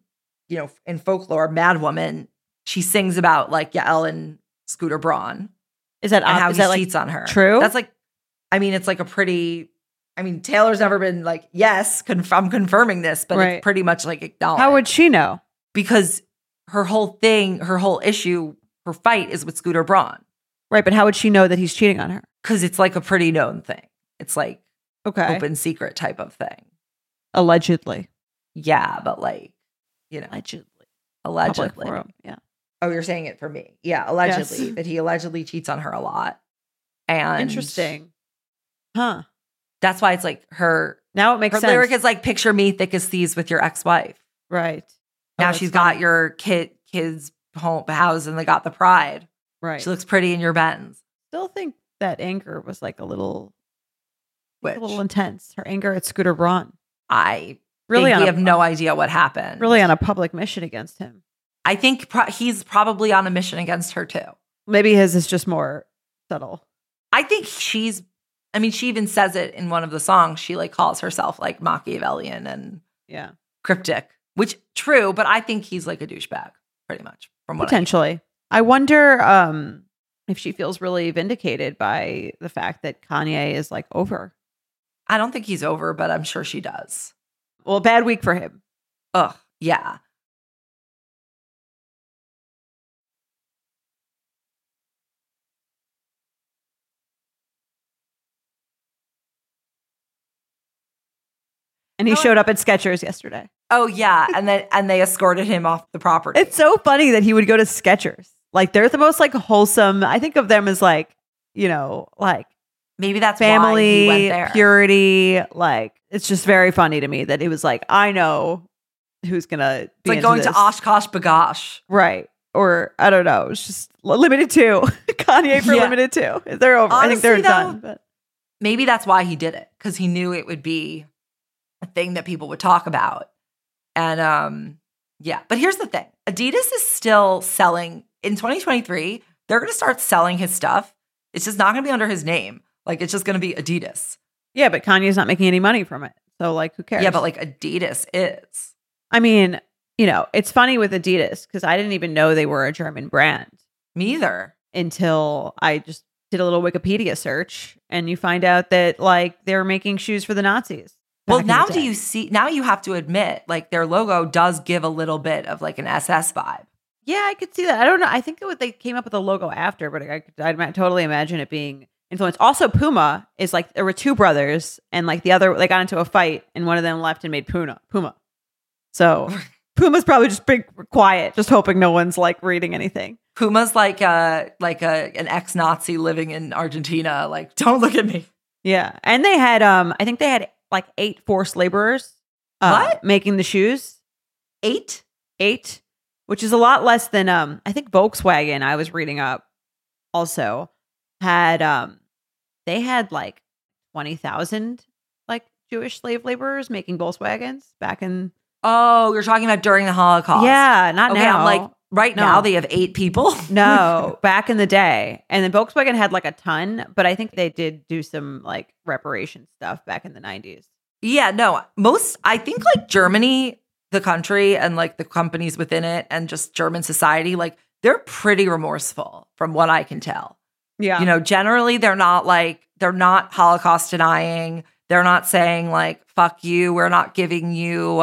in Folklore, Mad Woman. She sings about like Yael and Scooter Braun Is that and how is he that like cheats on her. true? That's like, I mean, it's like a pretty. I mean, Taylor's never been like, yes, I'm confirming this, but Right. it's pretty much like acknowledged. How would she know? Because her whole thing, her whole issue, her fight is with Scooter Braun. Right, but how would she know that he's cheating on her? Because it's like a pretty known thing. It's like Okay. open secret type of thing. Allegedly. Yeah, but like, Allegedly. allegedly. Public forum. Yeah. Oh, you're saying it for me. Yeah, allegedly. Yes. That he allegedly cheats on her a lot. And Interesting. Huh. that's why it's like her Now it makes her sense. lyric is like, picture me thick as thieves with your ex-wife. Right. Now that's she's funny. got your kids home house and they got the pride. Right. She looks pretty in your Benz. Still think that anger was like a little Which intense. Her anger at Scooter Braun. I Really think on we a, have no idea what happened. really on a public mission against him. I think he's probably on a mission against her too. Maybe his is just more subtle. I think she even says it in one of the songs. She like calls herself like Machiavellian and Yeah. cryptic, which true, but I think he's like a douchebag pretty much from what Potentially. I wonder if she feels really vindicated by the fact that Kanye is like over. I don't think he's over, but I'm sure she does. Well, bad week for him. Ugh, yeah. And he showed up at Skechers yesterday. Oh yeah, and they escorted him off the property. It's so funny that he would go to Skechers. Like they're the most like wholesome. I think of them as like, like Maybe that's why he family, went there. purity. Like it's just very funny to me that it was like, I know who's gonna It's be like into going to this. Oshkosh Bagosh. Right. Or I don't know. It's just limited to Kanye for Yeah. limited to. They're over. I think they're Honestly, done. though, But Maybe that's why he did it, because he knew it would be a thing that people would talk about. And yeah, but here's the thing. Adidas is still selling in 2023. They're going to start selling his stuff. It's just not going to be under his name. Like it's just going to be Adidas. yeah, but Kanye's not making any money from it. So like who cares? Yeah, but like Adidas is. I mean, it's funny with Adidas because I didn't even know they were a German brand Me either. until I just did a little Wikipedia search and you find out that like they're making shoes for the Nazis. Well, back in the now day. do you see? Now you have to admit, like their logo does give a little bit of like an SS vibe. Yeah, I could see that. I don't know. I think they came up with a logo after, but I'd totally imagine it being influenced. Also, Puma is like there were two brothers, and like the other, they got into a fight, and one of them left and made Puma. So Puma's probably just big, quiet, just hoping no one's like reading anything. Puma's like an ex-Nazi living in Argentina. Like, don't look at me. Yeah, and they had I think they had like 8 forced laborers. What? Making the shoes? 8? 8, which is a lot less than I think Volkswagen. I was reading up also had they had like 20,000 like Jewish slave laborers making Volkswagens back in. Oh, you're talking about during the Holocaust. Yeah, not Okay, now. I'm like, right No. now they have 8 people. No, back in the day. And then Volkswagen had like a ton, but I think they did do some like reparation stuff back in the 90s. Yeah, no, I think like Germany, the country and like the companies within it and just German society, like they're pretty remorseful from what I can tell. Yeah. You know, generally they're not Holocaust denying. They're not saying like, fuck you, we're not giving you,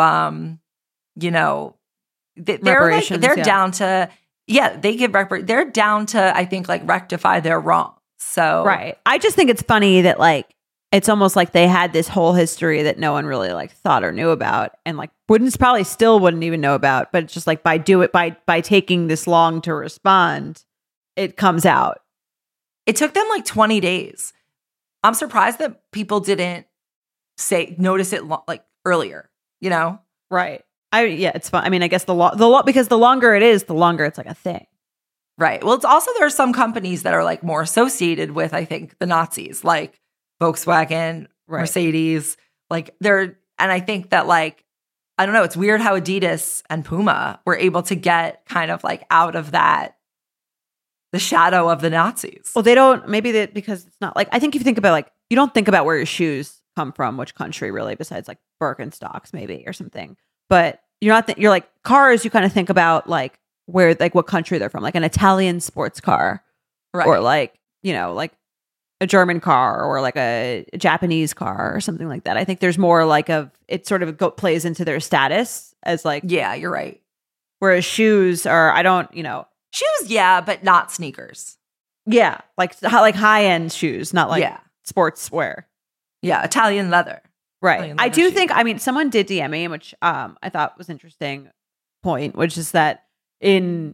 you know, reparations, they're down to, they're down to, I think, like rectify their wrongs. So, right. I just think it's funny that like, it's almost like they had this whole history that no one really like thought or knew about, and like wouldn't even know about, but it's just like by taking this long to respond, it comes out. It took them like 20 days. I'm surprised that people didn't notice it like earlier, you know? Right. It's fun. I mean, I guess the law, because the longer it is, the longer it's like a thing. Right. Well, it's also, there are some companies that are like more associated with, I think, the Nazis, like Volkswagen, right. Mercedes, like and I think that like, I don't know, it's weird how Adidas and Puma were able to get kind of like out of that, the shadow of the Nazis. Well, they don't, because it's not like, I think if you think about like, you don't think about where your shoes come from, which country really, besides like Birkenstocks maybe or something. But you're like cars, you kind of think about like where, like what country they're from, like an Italian sports car, right. Or like, you know, like a German car or like a Japanese car or something like that. I think there's more like it sort of plays into their status as like, yeah, you're right. Whereas shoes are, shoes, yeah, but not sneakers. Yeah, like high-end shoes, not like sportswear. Yeah, Italian leather. Right. Italian leather I do shoes. think, I mean, someone did DM me, which I thought was interesting point, which is that in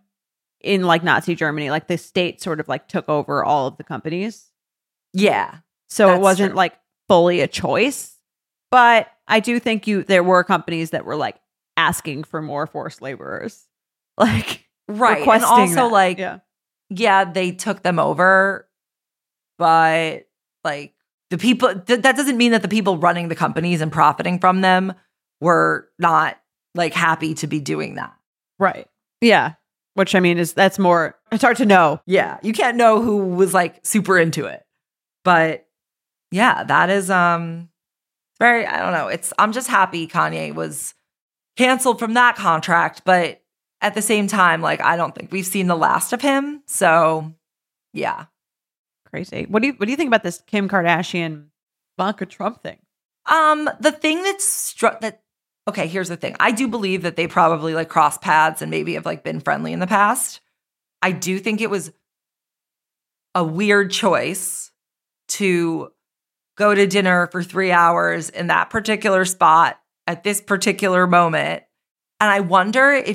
like Nazi Germany, like the state sort of like took over all of the companies. Yeah. So it wasn't like fully a choice. But I do think there were companies that were like asking for more forced laborers. Like, right. And also like, they took them over, but like the people, that doesn't mean that the people running the companies and profiting from them were not like happy to be doing that. Right. Yeah. Which I mean it's hard to know. Yeah. You can't know who was like super into it. But yeah, that is very, I don't know. I'm just happy Kanye was canceled from that contract, but at the same time, like I don't think we've seen the last of him. So yeah. Crazy. What do you think about this Kim Kardashian Ivanka Trump thing? The thing okay, here's the thing. I do believe that they probably like crossed paths and maybe have like been friendly in the past. I do think it was a weird choice to go to dinner for 3 hours in that particular spot at this particular moment. And I wonder if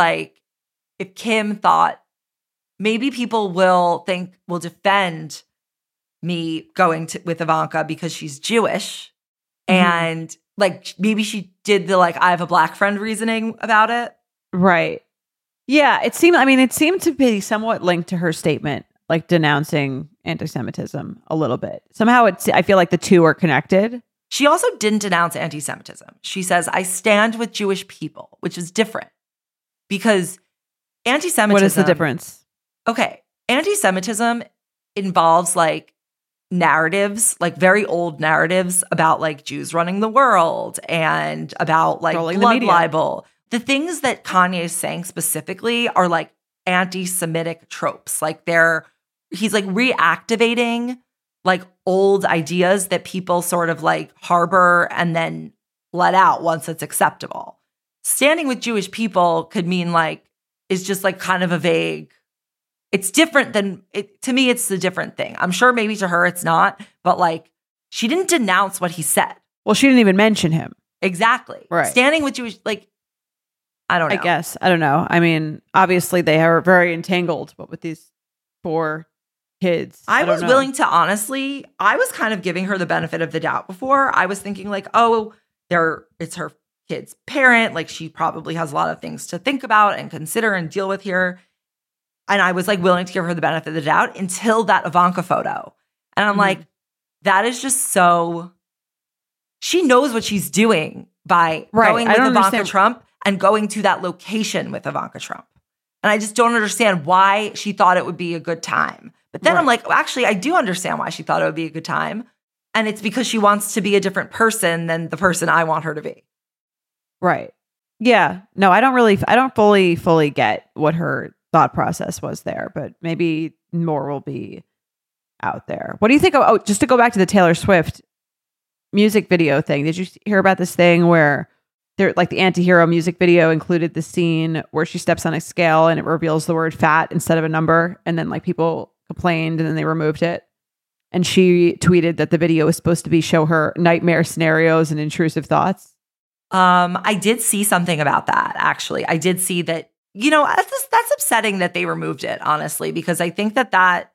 if Kim thought maybe people will defend me going with Ivanka because she's Jewish. Mm-hmm. And like maybe she did the like I have a black friend reasoning about it. Right. Yeah, it seemed to be somewhat linked to her statement, like denouncing anti-Semitism a little bit. Somehow I feel like the two are connected. She also didn't denounce anti-Semitism. She says, I stand with Jewish people, which is different because anti-Semitism. What is the difference? Okay. Anti-Semitism involves like narratives, like very old narratives about like Jews running the world and about like blood libel. The things that Kanye is saying specifically are like anti-Semitic tropes. Like he's like reactivating like old ideas that people sort of like harbor and then let out once it's acceptable. Standing with Jewish people could mean like, is just like kind of a vague, it's different than it. To me, it's a different thing. I'm sure maybe to her it's not, but like she didn't denounce what he said. Well, she didn't even mention him. Exactly. Right. Standing with Jewish, like, I don't know. I guess. I don't know. I mean, obviously they are very entangled, but with these 4 kids. I was willing to honestly, I was kind of giving her the benefit of the doubt before. I was thinking like, oh, it's her kid's parent. Like she probably has a lot of things to think about and consider and deal with here. And I was like willing to give her the benefit of the doubt until that Ivanka photo. And I'm like, that is just so, she knows what she's doing by going with Ivanka Trump and going to that location with Ivanka Trump. And I just don't understand why she thought it would be a good time. But then I'm like, well, actually, I do understand why she thought it would be a good time. And it's because she wants to be a different person than the person I want her to be. Right. Yeah. No, I don't fully get what her thought process was there, but maybe more will be out there. What do you think of, just to go back to the Taylor Swift music video thing. Did you hear about this thing where there, like the anti-hero music video included the scene where she steps on a scale and it reveals the word fat instead of a number, and then like people complained and then they removed it? And she tweeted that the video was supposed to show her nightmare scenarios and intrusive thoughts. I did see something about that, actually. I did see that, that's upsetting that they removed it, honestly, because I think that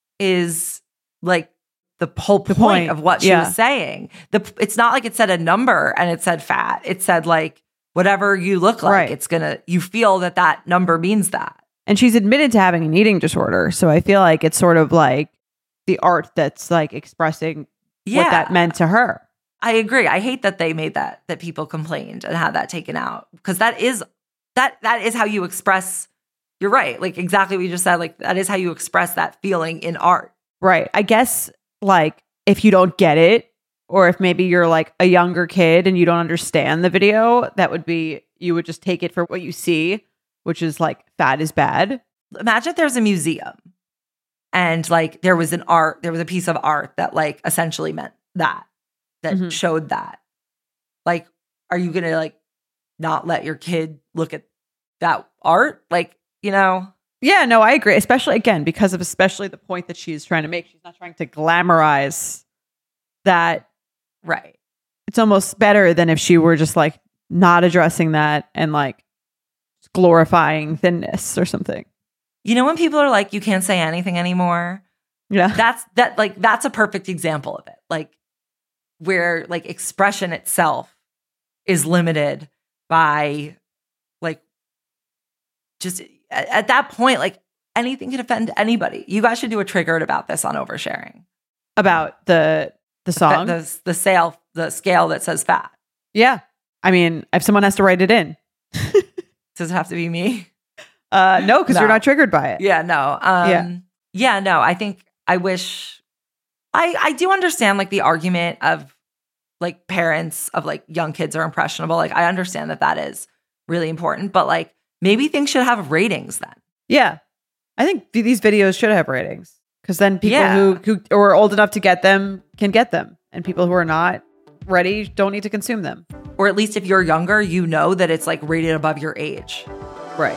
is like the whole point of what she was saying. It's not like it said a number and it said fat. It said like whatever you look like, you feel that number means that. And she's admitted to having an eating disorder. So I feel like it's sort of like the art that's like expressing what that meant to her. I agree. I hate that they made that people complained and had that taken out, because that is how you express. You're right. Like exactly what you just said. Like that is how you express that feeling in art. Right. I guess like if you don't get it, or if maybe you're like a younger kid and you don't understand the video, you would just take it for what you see, which is like fat is bad. Imagine there's a museum and like there was a piece of art that like essentially meant that showed that. Like, are you going to like not let your kid look at that art? Like, Yeah, no, I agree. Especially again, because of especially the point that she's trying to make. She's not trying to glamorize that. Right. It's almost better than if she were just like not addressing that and like glorifying thinness or something. When people are like, you can't say anything anymore. Yeah. That's a perfect example of it. Like where like expression itself is limited by like just at that point, like anything can offend anybody. You guys should do a triggered about this on oversharing. About the song? The scale that says fat. Yeah. I mean, if someone has to write it in. Does it have to be me? No, because you're not triggered by it. Yeah, no. No, I think I wish I do understand like the argument of like parents of like young kids are impressionable. Like I understand that is really important, but like maybe things should have ratings then. Yeah. I think these videos should have ratings, because then people who are old enough to get them can get them, and people who are not ready don't need to consume them. Or at least if you're younger, that it's like rated above your age. Right.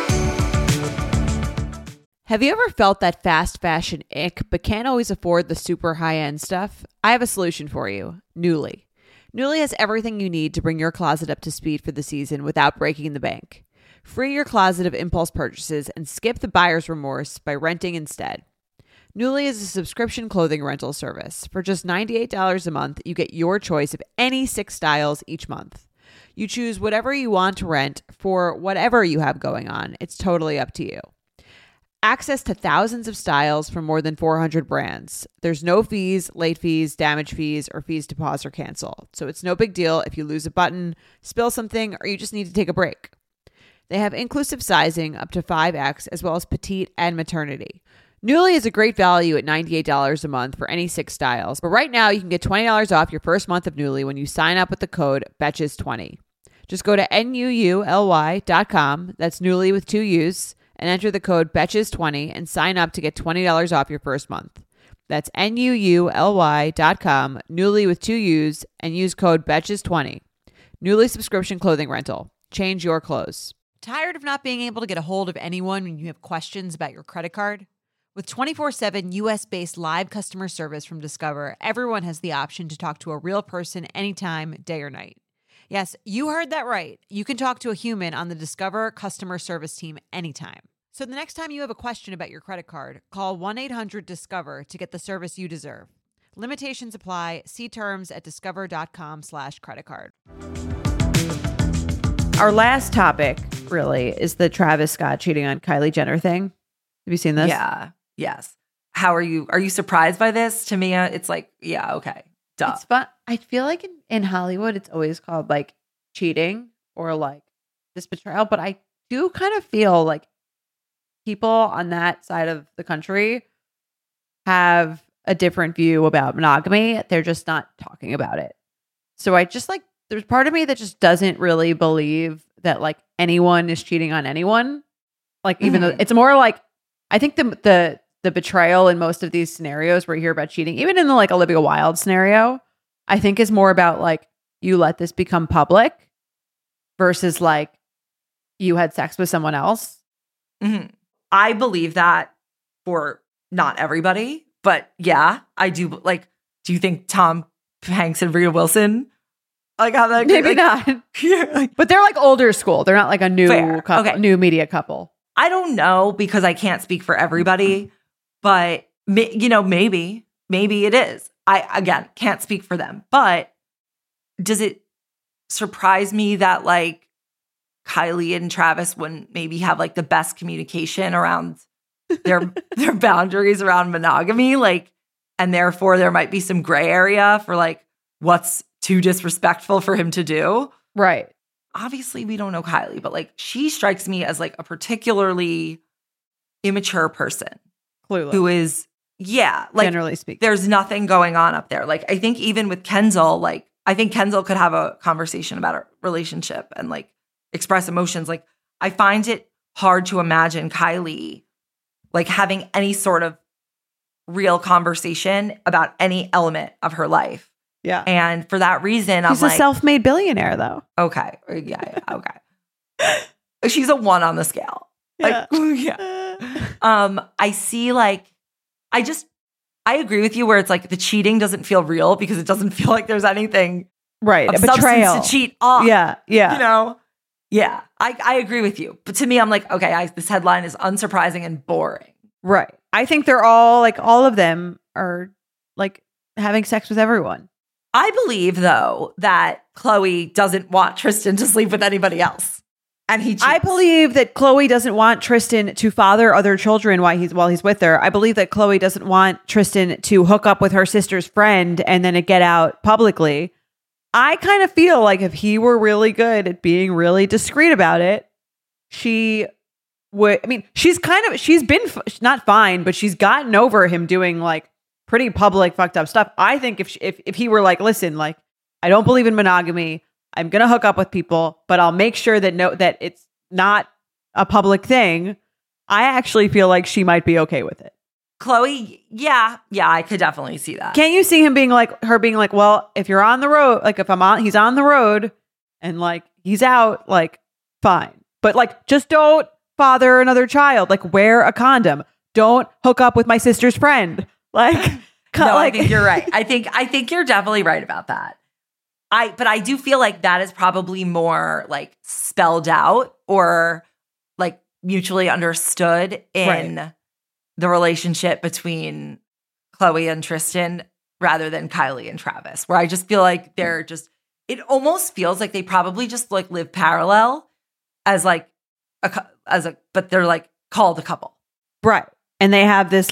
Have you ever felt that fast fashion ick, but can't always afford the super high-end stuff? I have a solution for you. Nuuly. Nuuly has everything you need to bring your closet up to speed for the season without breaking the bank. Free your closet of impulse purchases and skip the buyer's remorse by renting instead. Nuuly is a subscription clothing rental service. For just $98 a month, you get your choice of any 6 styles each month. You choose whatever you want to rent for whatever you have going on. It's totally up to you. Access to thousands of styles from more than 400 brands. There's no fees, late fees, damage fees, or fees to pause or cancel. So it's no big deal if you lose a button, spill something, or you just need to take a break. They have inclusive sizing up to 5X, as well as petite and maternity. Nuuly is a great value at $98 a month for any 6 styles. But right now, you can get $20 off your first month of Nuuly when you sign up with the code BETCHES20. Just go to NUULY.com, that's Nuuly with 2 U's, and enter the code BETCHES20 and sign up to get $20 off your first month. That's NUULY.com, Nuuly with 2 U's, and use code BETCHES20. Nuuly subscription clothing rental. Change your clothes. Tired of not being able to get a hold of anyone when you have questions about your credit card? With 24/7 US-based live customer service from Discover, everyone has the option to talk to a real person anytime, day or night. Yes, you heard that right. You can talk to a human on the Discover customer service team anytime. So the next time you have a question about your credit card, call 1-800-DISCOVER to get the service you deserve. Limitations apply. See terms at discover.com/creditcard. Our last topic really is the Travis Scott cheating on Kylie Jenner thing. Have you seen this? Yeah. Yes. How are you? Are you surprised by this? To me, it's like, yeah, okay. Duh. It's fun. I feel like in Hollywood, it's always called like cheating or like this betrayal. But I do kind of feel like people on that side of the country have a different view about monogamy. They're just not talking about it. So I just like, there's part of me that just doesn't really believe that like anyone is cheating on anyone. Like, even though it's more like, I think the betrayal in most of these scenarios where you hear about cheating, even in the like Olivia Wilde scenario, I think is more about like, you let this become public versus like you had sex with someone else. I believe that for not everybody, but yeah, I do. Like, do you think Tom Hanks and Rita Wilson like how that? Maybe not. Yeah, But they're like older school. They're not like a new Fair. couple, Okay. new media couple. I don't know because I can't speak for everybody, but maybe it is. I again can't speak for them, but does it surprise me that like Kylie and Travis wouldn't maybe have like the best communication around their boundaries around monogamy, like, and therefore there might be some gray area for like what's too disrespectful for him to do. Right. Obviously we don't know Kylie, but like she strikes me as like a particularly immature person Clueless. who is, like generally speaking. there's nothing going on up there. Like I think even with Kenzel, like I think Kenzel could have a conversation about a relationship and like express emotions. Like I find it hard to imagine Kylie like having any sort of real conversation about any element of her life. Yeah. And for that reason, He's I'm a like, self-made billionaire though. okay. Yeah. Okay. She's a 1 on the scale. Like, I see like, I agree with you where it's like the cheating doesn't feel real because it doesn't feel like there's anything Right. of A betrayal. substance to cheat on. Yeah. Yeah. You know? Yeah. I agree with you. But to me, I'm like, okay, this headline is unsurprising and boring. Right. I think they're all like, all of them are like having sex with everyone. I believe though that Khloe doesn't want Tristan to sleep with anybody else. And he cheats. I believe that Khloe doesn't want Tristan to father other children while he's with her. I believe that Khloe doesn't want Tristan to hook up with her sister's friend and then it get out publicly. I kind of feel like if he were really good at being really discreet about it, she would. I mean, she's been not fine, but she's gotten over him doing like pretty public fucked up stuff. I think if he were like, listen, like I don't believe in monogamy. I'm going to hook up with people, but I'll make sure that it's not a public thing. I actually feel like she might be okay with it. Khloe, yeah, I could definitely see that. Can you see him being like, well, if you're on the road, like if he's on the road and like he's out, like fine. But like, just don't father another child. Like wear a condom. Don't hook up with my sister's friend. Like, no, I think you're right. I think you're definitely right about that. But I do feel like that is probably more like spelled out or like mutually understood in the relationship between Khloe and Tristan rather than Kylie and Travis, where I just feel like they're just, it almost feels like they probably just like live parallel as like but they're like called a couple. Right. And they have this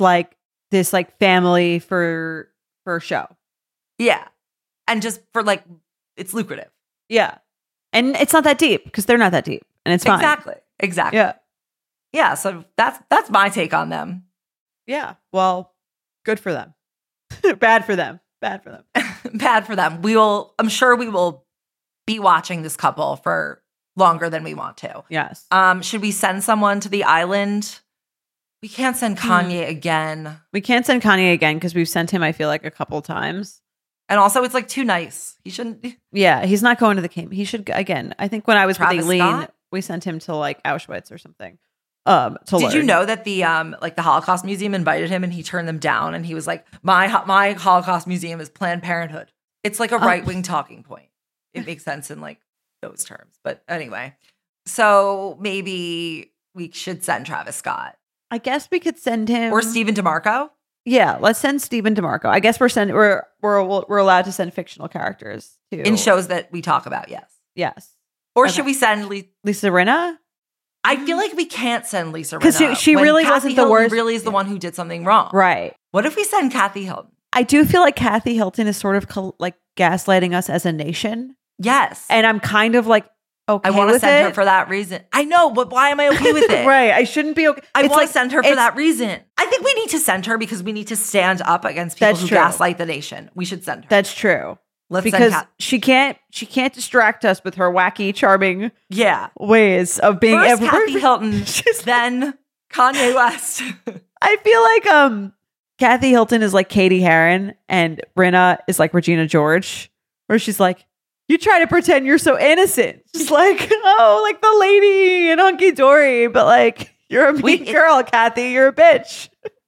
family for show. Yeah. And just for like, it's lucrative. Yeah. And it's not that deep because they're not that deep and it's fine. Exactly. Yeah. Yeah. So that's my take on them. Yeah. Well, good for them. Bad for them. Bad for them. Bad for them. I'm sure we will be watching this couple for longer than we want to. Yes. Should we send someone to the island? We can't send Kanye again. We can't send Kanye again because we've sent him, I feel like, a couple times. And also, it's like too nice. He shouldn't. Yeah, he's not going to the Cayman. He should again. I think when I was Travis with Aileen, Scott? we sent him to like Auschwitz or something. Did you know that the the Holocaust Museum invited him and he turned them down and he was like, my Holocaust Museum is Planned Parenthood. It's like a right wing talking point. It makes sense in like those terms. But anyway, so maybe we should send Travis Scott. I guess we could send him Or Stephen DeMarco. Yeah, let's send Stephen DeMarco. I guess we're allowed to send fictional characters too In shows that we talk about, yes. Yes. Or Okay. should we send Lisa Rinna? I feel like we can't send Lisa Rinna. Because she when really Kathy wasn't the Hilton worst. really is the one who did something wrong. Right. What if we send Kathy Hilton? I do feel like Kathy Hilton is sort of like gaslighting us as a nation. Yes. And I'm kind of like, okay I want to with send it. her for that reason. I know, but why am I okay with it? Right. I shouldn't be okay. I It's want like- to send her for it's- that reason. I think we need to send her because we need to stand up against people That's who true. gaslight the nation. We should send her. That's true. Let's Because send she can't distract us with her wacky, charming Yeah. ways of being First Kathy Hilton, then Kanye West. I feel like Kathy Hilton is like Katie Heron and Brenna is like Regina George, where she's like, you try to pretend you're so innocent. Just like, oh, like the lady in Hunky Dory, but like you're a mean girl, Kathy. You're a bitch.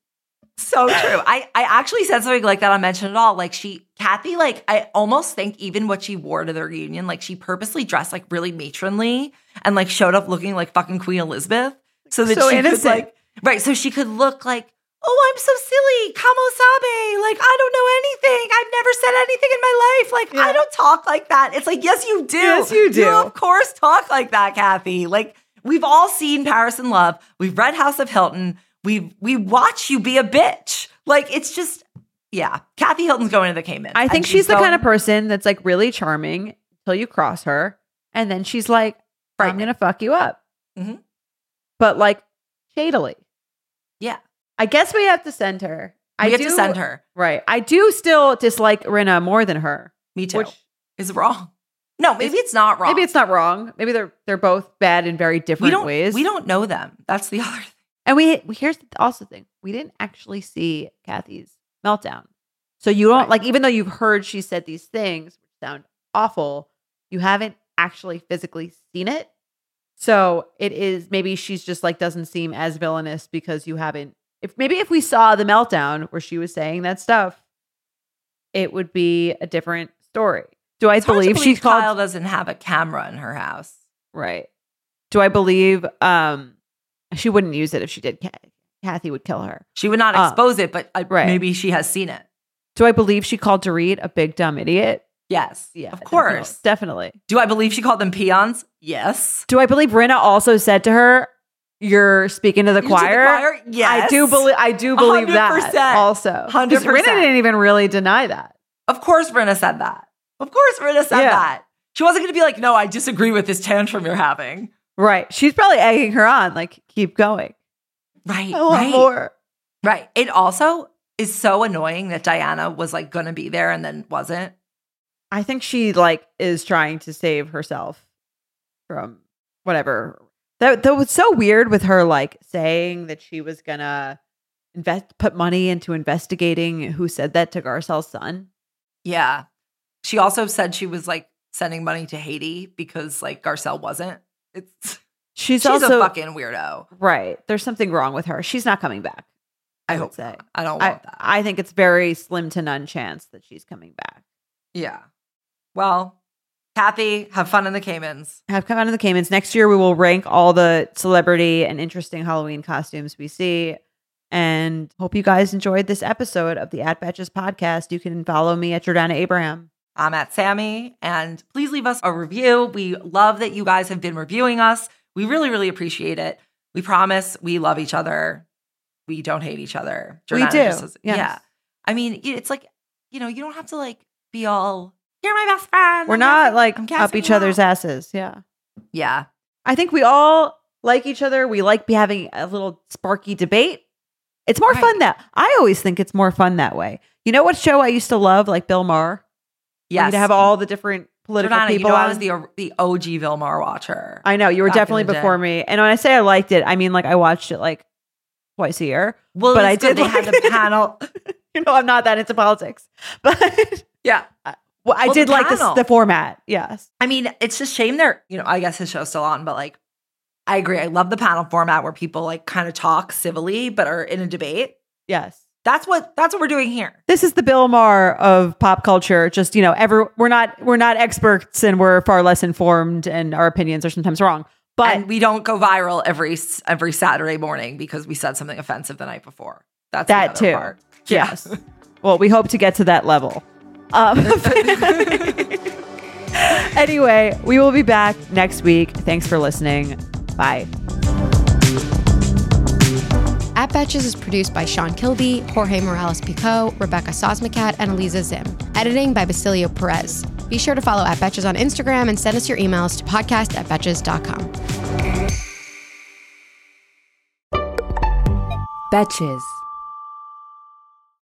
So true. I actually said something like that on Mention It All. Like Kathy, like I almost think even what she wore to the reunion, like she purposely dressed like really matronly and like showed up looking like fucking Queen Elizabeth. So that So she innocent. could like, right. So she could look like, oh, I'm so silly. Kamo Sabe. Like, I don't know anything. I've never said anything in my life. Like, I don't talk like that. It's like, yes, you do. Yes, you do. You of course talk like that, Kathy. Like, we've all seen Paris in Love. We've read House of Hilton. We watch you be a bitch. Like, it's just, yeah. Kathy Hilton's going to the Cayman. I think she's the kind of person that's like really charming until you cross her. And then she's like, I'm going to fuck you up. Mhm. But like shadily. Yeah. I guess we have to send her. We have to send her. Right. I do still dislike Rinna more than her. Me too. Which is wrong. No, maybe it's not wrong. Maybe it's not wrong. Maybe they're both bad in very different ways. We don't know them. That's the other thing. And here's also the thing. We didn't actually see Kathy's meltdown. So you don't like, even though you've heard she said these things which sound awful, you haven't actually physically seen it. So it is, maybe she's just like doesn't seem as villainous because you haven't. If we saw the meltdown where she was saying that stuff, it would be a different story. Do I believe she called? Kyle doesn't have a camera in her house. Right. Do I believe she wouldn't use it if she did? Kathy would kill her. She would not expose it, but right. Maybe she has seen it. Do I believe she called Dorit a big dumb idiot? Yes. Yeah, of course. Definitely. Do I believe she called them peons? Yes. Do I believe Rinna also said to her, "You're speaking to the choir"? Yes. I do believe 100%. that also. 100%. Rinna didn't even really deny that. Of course Rinna said that. Of course Rinna said that. She wasn't going to be like, no, I disagree with this tantrum you're having. Right. She's probably egging her on, like, keep going. Right. I want more. Right. It also is so annoying that Diana was like going to be there and then wasn't. I think she like is trying to save herself from whatever. That was so weird with her like saying that she was gonna put money into investigating who said that to Garcelle's son. Yeah. She also said she was like sending money to Haiti because like Garcelle wasn't. She's also a fucking weirdo. Right. There's something wrong with her. She's not coming back. I hope say. Not. I don't want that. I think it's very slim to none chance that she's coming back. Yeah. Well, Kathy, have fun in the Caymans. Have fun in the Caymans. Next year, we will rank all the celebrity and interesting Halloween costumes we see. And hope you guys enjoyed this episode of the At Betches podcast. You can follow me at Jordana Abraham. I'm at Sammy. And please leave us a review. We love that you guys have been reviewing us. We really, really appreciate it. We promise we love each other. We don't hate each other. We do. Yes. Yeah. I mean, it's like, you don't have to like be all, you're my best friend. We're not like up each other's asses. Yeah. Yeah. I think we all like each other. We like having a little sparky debate. It's more fun I always think it's more fun that way. You know what show I used to love? Like Bill Maher. Yes. To have all the different political Jordana, people. I was the OG Bill Maher watcher. I know. You were definitely before me. And when I say I liked it, I mean like I watched it like twice a year. Well, but I did. They had the panel. I'm not that into politics. But yeah. Well, I did like the format. Yes. I mean, it's just shame they're, I guess his show's still on, but like, I agree. I love the panel format where people like kind of talk civilly, but are in a debate. Yes. That's what we're doing here. This is the Bill Maher of pop culture. Just, we're not experts and we're far less informed and our opinions are sometimes wrong. But and we don't go viral every Saturday morning because we said something offensive the night before. That's that the other too. part. Yes. Well, we hope to get to that level. Anyway, we will be back next week. Thanks for listening. Bye. At Betches is produced by Sean Kilby, Jorge Morales-Pico, Rebecca Sosmacat, and Eliza Zim. Editing by Basilio Perez. Be sure to follow At Betches on Instagram and send us your emails to podcast@betches.com. Betches.